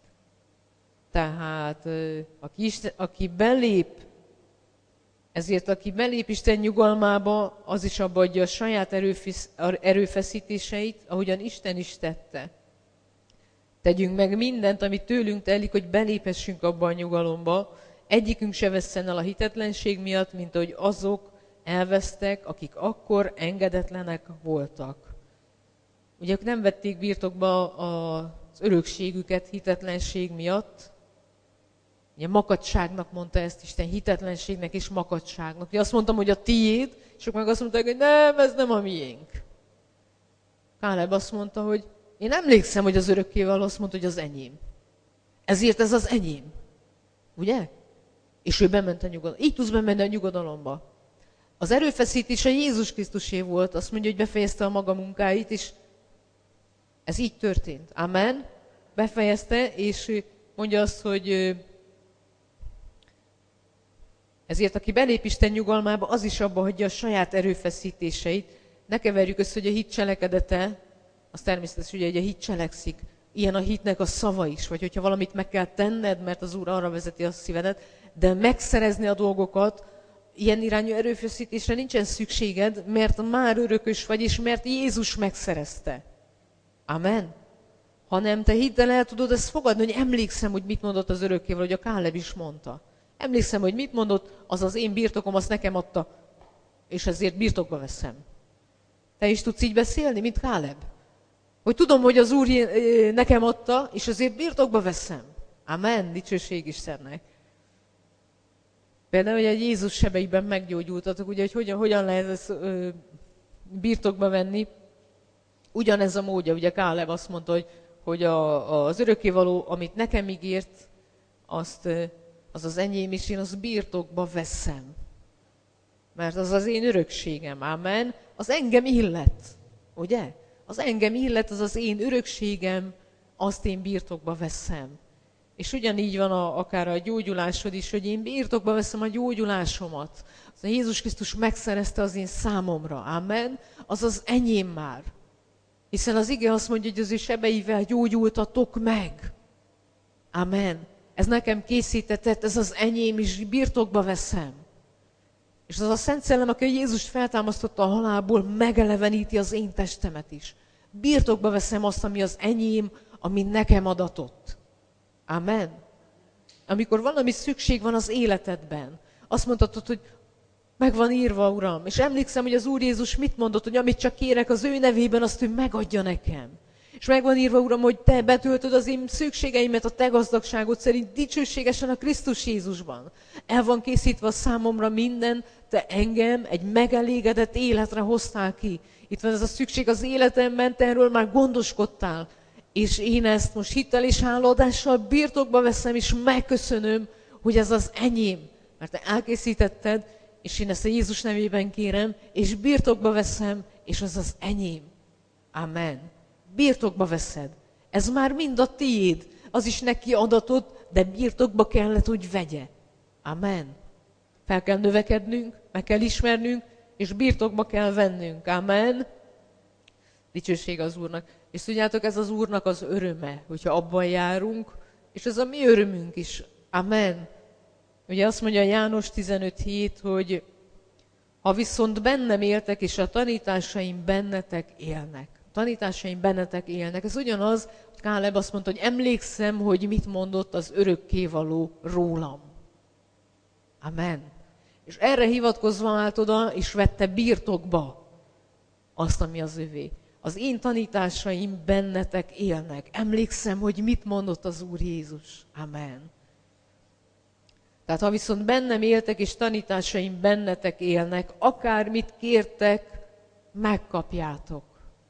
Tehát, aki belép, ezért aki belép Isten nyugalmába, az is abba adja a saját erőfeszítéseit, ahogyan Isten is tette. Tegyünk meg mindent, ami tőlünk telik, hogy beléphessünk abba a nyugalomba. Egyikünk se vesszen el a hitetlenség miatt, mint ahogy azok elvesztek, akik akkor engedetlenek voltak. Ugye ők nem vették birtokba az örökségüket hitetlenség miatt. Ugye makadságnak mondta ezt Isten, hitetlenségnek és makadságnak. Ugye azt mondtam, hogy a tiéd, és ők meg azt mondták, hogy nem, ez nem a miénk. Káleb azt mondta, hogy én emlékszem, hogy az örökkévaló azt mondta, hogy az enyém. Ezért ez az enyém. Ugye? És ő bement a nyugodalomba. Így tudsz bemenni a nyugodalomba. Az erőfeszítése Jézus Krisztusé volt, azt mondja, hogy befejezte a maga munkáit, és ez így történt. Amen. Befejezte, és mondja azt, hogy ezért, aki belép Isten nyugalmába, az is abba hagyja a saját erőfeszítéseit. Ne keverjük össze, hogy a hit cselekedete, az természetes, ugye, hogy a hit cselekszik. Ilyen a hitnek a szava is, vagy hogyha valamit meg kell tenned, mert az Úr arra vezeti a szívedet, de megszerezni a dolgokat, ilyen irányú erőfeszítésre nincsen szükséged, mert már örökös vagy, és mert Jézus megszerezte. Amen. Hanem te hiddel el tudod ezt fogadni, hogy emlékszem, hogy mit mondott az örökkévaló, hogy a Káleb is mondta. Emlékszem, hogy mit mondott, az az én birtokom, azt nekem adta, és ezért birtokba veszem. Te is tudsz így beszélni, mint Káleb? Hogy tudom, hogy az Úr nekem adta, és azért birtokba veszem. Amen, dicsőség Istennek. Például, hogy egy Jézus sebeiben meggyógyultatok, ugye, hogy hogyan lehet ezt birtokba venni. Ugyanez a módja, ugye Káleb azt mondta, hogy az örökkévaló, amit nekem ígért, az az enyém, és én azt birtokba veszem. Mert az az én örökségem, amen. Az engem illet, ugye? Az engem illet, az az én örökségem, azt én birtokba veszem. És ugyanígy van akár a gyógyulásod is, hogy én birtokba veszem a gyógyulásomat. Az a Jézus Krisztus megszerezte az én számomra, amen. Az az enyém már. Hiszen az ige azt mondja, hogy az ő sebeivel gyógyultatok meg. Amen. Ez nekem készítetett, ez az enyém, és birtokba veszem. És az a Szent Szellem, aki Jézust feltámasztotta a halálból, megeleveníti az én testemet is. Birtokba veszem azt, ami az enyém, ami nekem adatott. Amen. Amikor valami szükség van az életedben, azt mondhatod, hogy meg van írva, Uram. És emlékszem, hogy az Úr Jézus mit mondott, hogy amit csak kérek az ő nevében, azt ő megadja nekem. És meg van írva, Uram, hogy te betöltöd az én szükségeimet a te gazdagságod szerint dicsőségesen a Krisztus Jézusban. El van készítve a számomra minden, te engem egy megelégedett életre hoztál ki. Itt van ez a szükség az életemben, te erről már gondoskodtál. És én ezt most hittel és hálaadással birtokba veszem, és megköszönöm, hogy ez az enyém. Mert te elkészítetted, és én ezt a Jézus nevében kérem, és birtokba veszem, és az az enyém. Amen. Birtokba veszed. Ez már mind a tiéd. Az is neki adatot, de birtokba kellett, hogy vegye. Amen. Fel kell növekednünk, meg kell ismernünk, és birtokba kell vennünk. Amen. Dicsőség az Úrnak. És tudjátok, ez az Úrnak az öröme, hogyha abban járunk, és ez a mi örömünk is. Amen. Ugye azt mondja János 15:7, hogy ha viszont bennem éltek, és a tanításaim bennetek élnek. A tanításaim bennetek élnek. Ez ugyanaz, hogy Káleb azt mondta, hogy emlékszem, hogy mit mondott az örökkévaló rólam. Amen. És erre hivatkozva állt oda, és vette birtokba azt, ami az övé. Az én tanításaim bennetek élnek. Emlékszem, hogy mit mondott az Úr Jézus. Amen. Tehát ha viszont bennem éltek, és tanításaim bennetek élnek, akármit kértek, megkapjátok.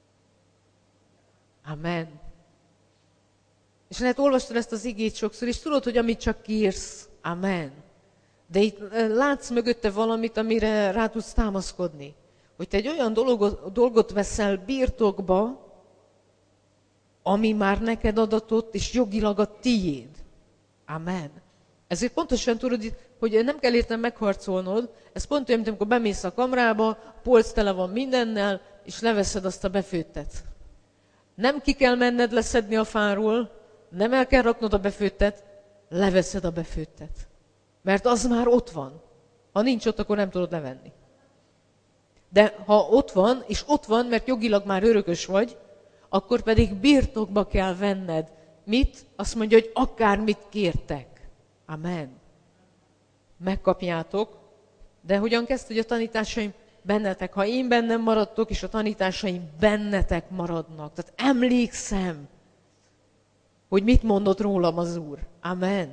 Amen. És lehet olvastad ezt az igét sokszor, és tudod, hogy amit csak kérsz. Amen. De itt látsz mögötte valamit, amire rá tudsz támaszkodni. Hogy te egy olyan dolgot veszel birtokba, ami már neked adatott, és jogilag a tiéd. Amen. Ezért pontosan tudod, hogy nem kell értem megharcolnod, ez pont olyan, mint amikor bemész a kamrába, a polc tele van mindennel, és leveszed azt a befőttet. Nem ki kell menned leszedni a fáról, nem el kell raknod a befőttet, leveszed a befőttet. Mert az már ott van. Ha nincs ott, akkor nem tudod levenni. De ha ott van, és ott van, mert jogilag már örökös vagy, akkor pedig birtokba kell venned. Mit? Azt mondja, hogy akármit kértek. Amen. Megkapjátok. De hogyan kezd, hogy a tanításaim bennetek? Ha én bennem maradtok, és a tanításaim bennetek maradnak. Tehát emlékszem, hogy mit mondott rólam az Úr. Amen.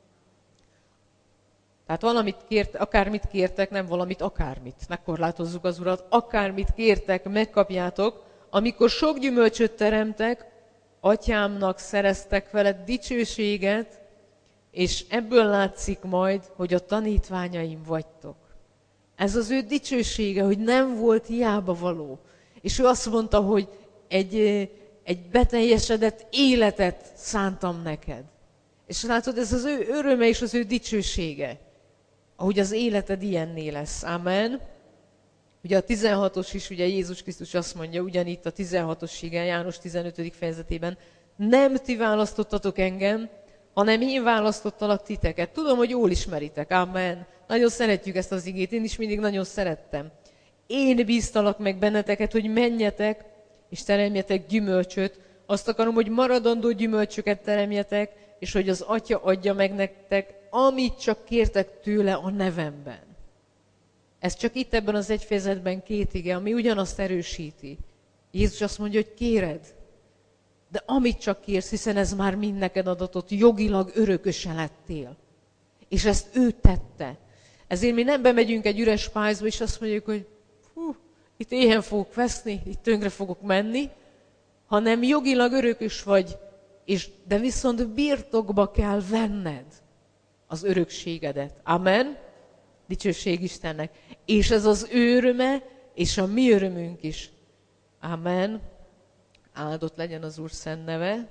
Tehát valamit akármit kértek, nem valamit, akármit. Megkorlátozzuk az Urat. Akármit kértek, megkapjátok. Amikor sok gyümölcsöt teremtek, Atyámnak szereztek vele dicsőséget, és ebből látszik majd, hogy a tanítványaim vagytok. Ez az ő dicsősége, hogy nem volt hiába való. És ő azt mondta, hogy egy beteljesedett életet szántam neked. És látod, ez az ő öröme és az ő dicsősége. Ahogy az életed ilyenné lesz. Amen. Ugye a 16-os is, ugye Jézus Krisztus azt mondja, ugyanitt a 16-os igen, János 15. fejezetében, nem ti választottatok engem, hanem én választottalak titeket. Tudom, hogy jól ismeritek. Amen. Nagyon szeretjük ezt az igét, én is mindig nagyon szerettem. Én bíztalak meg benneteket, hogy menjetek, és teremjetek gyümölcsöt. Azt akarom, hogy maradandó gyümölcsöket teremjetek, és hogy az Atya adja meg nektek, amit csak kértek tőle a nevemben. Ez csak itt ebben az egy fejezetben 2 ige, ami ugyanazt erősíti. Jézus azt mondja, hogy kéred, de amit csak kérsz, hiszen ez már mind neked adatott, jogilag örököse lettél. És ezt ő tette. Ezért mi nem bemegyünk egy üres pályzba, és azt mondjuk, hogy itt éhen fogok veszni, itt tönkre fogok menni, hanem jogilag örökös vagy, de viszont birtokba kell venned az örökségedet. Amen? Dicsőség Istennek. És ez az ő öröme, és a mi örömünk is. Amen. Áldott legyen az Úr szent neve.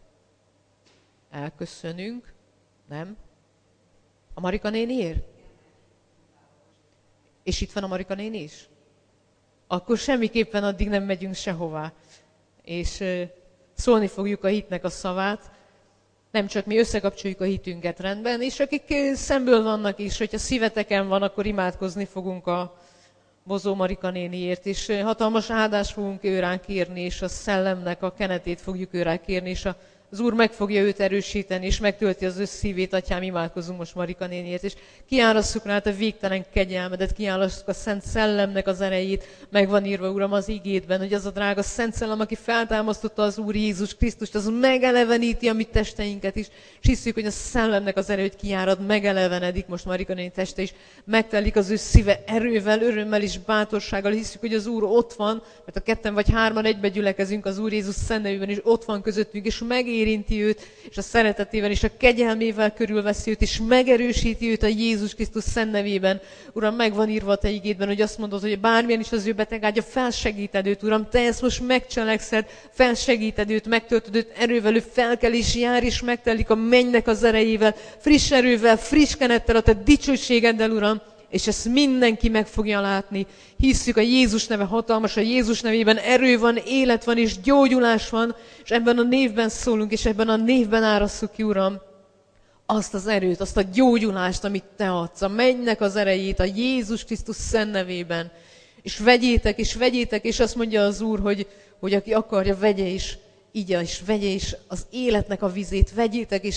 Elköszönünk. Nem? A Marika néni ér? És itt van a Marika néni is? Akkor semmiképpen addig nem megyünk sehová. És szólni fogjuk a hitnek a szavát. Nem csak mi összekapcsoljuk a hitünket rendben, és akik szemből vannak is, hogyha szíveteken van, akkor imádkozni fogunk a Bozó Marika néniért, és hatalmas áldást fogunk ő ránk kérni, és a szellemnek a kenetét fogjuk ő ránk kérni, és az Úr meg fogja őt erősíteni, és megtölti az ő szívét. Atyám, imádkozunk most Marika néniért, és kiárasszuk rá a végtelen kegyelmedet, kiárasszuk a Szent Szellemnek az erejét. Meg van írva, Uram, az igédben, hogy az a drága Szent Szellem, aki feltámasztotta az Úr Jézus Krisztust, az megeleveníti a mi testeinket is, és hiszük, hogy a Szellemnek az erejét kiárad, megelevenedik most Marika néni teste is, megtelik az ő szíve erővel, örömmel és bátorsággal. Hiszük, hogy az Úr ott van, mert a 2 vagy 3 egybe gyülekezünk az Úr Jézus szent nevében, és ott van közöttünk, és érinti őt, és a szeretetével, és a kegyelmével körülveszi őt, és megerősíti őt a Jézus Krisztus szent nevében. Uram, meg van írva a te igédben, hogy azt mondod, hogy bármilyen is az ő betegágya, felsegíted őt, Uram, te ezt most megcselekszed, felsegíted őt, megtöltöd őt erővel, ő felkel és jár, és megtelik a mennynek az erejével, friss erővel, friss kenettel, a te dicsőségeddel, Uram, és ezt mindenki meg fogja látni. Hisszük, a Jézus neve hatalmas, a Jézus nevében erő van, élet van, és gyógyulás van, és ebben a névben szólunk, és ebben a névben árasszuk ki, Uram, azt az erőt, azt a gyógyulást, amit te adsz, a mennynek az erejét, a Jézus Krisztus szent nevében. És vegyétek, és azt mondja az Úr, hogy aki akarja, vegye is, igya is, vegye is az életnek a vizét, vegyétek,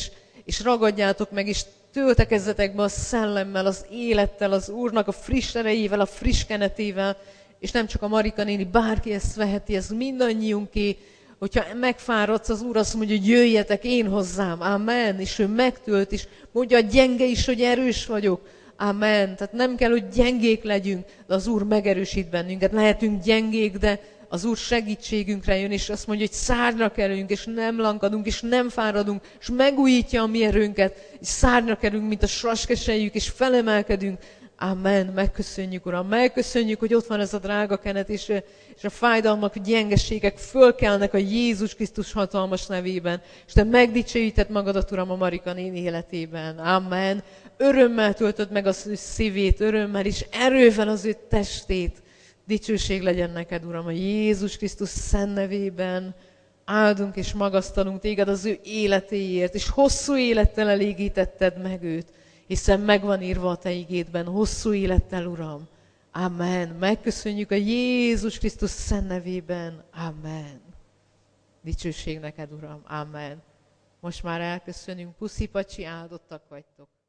és ragadjátok meg, és töltekezzetek be a szellemmel, az élettel, az Úrnak a friss erejével, a friss kenetével, és nem csak a Marika néni, bárki ezt veheti, ez mindannyiunké, hogyha megfáradsz, az Úr azt mondja, hogy jöjjetek én hozzám, amen, és ő megtölt, és mondja a gyenge is, hogy erős vagyok, amen. Tehát nem kell, hogy gyengék legyünk, de az Úr megerősít bennünket. Lehetünk gyengék, de az Úr segítségünkre jön, és azt mondja, hogy szárnyra kerülünk, és nem lankadunk, és nem fáradunk, és megújítja a mi erőnket, és szárnyra kerülünk, mint a saskesejük, és felemelkedünk. Amen. Megköszönjük, Uram. Megköszönjük, hogy ott van ez a drága kenet, és a fájdalmak, a gyengeségek fölkelnek a Jézus Krisztus hatalmas nevében. És te megdicsőíted magadat, Uram, a Marika néni életében. Amen. Örömmel töltöd meg az ő szívét, örömmel és erővel az ő testét. Dicsőség legyen neked, Uram, a Jézus Krisztus szent nevében. Áldunk és magasztalunk téged az ő életéért, és hosszú élettel elégítetted meg őt, hiszen megvan írva a te igédben, hosszú élettel, Uram. Amen. Megköszönjük a Jézus Krisztus szent nevében. Amen. Dicsőség neked, Uram. Amen. Most már elköszönünk. Puszi, pacsi, áldottak vagytok.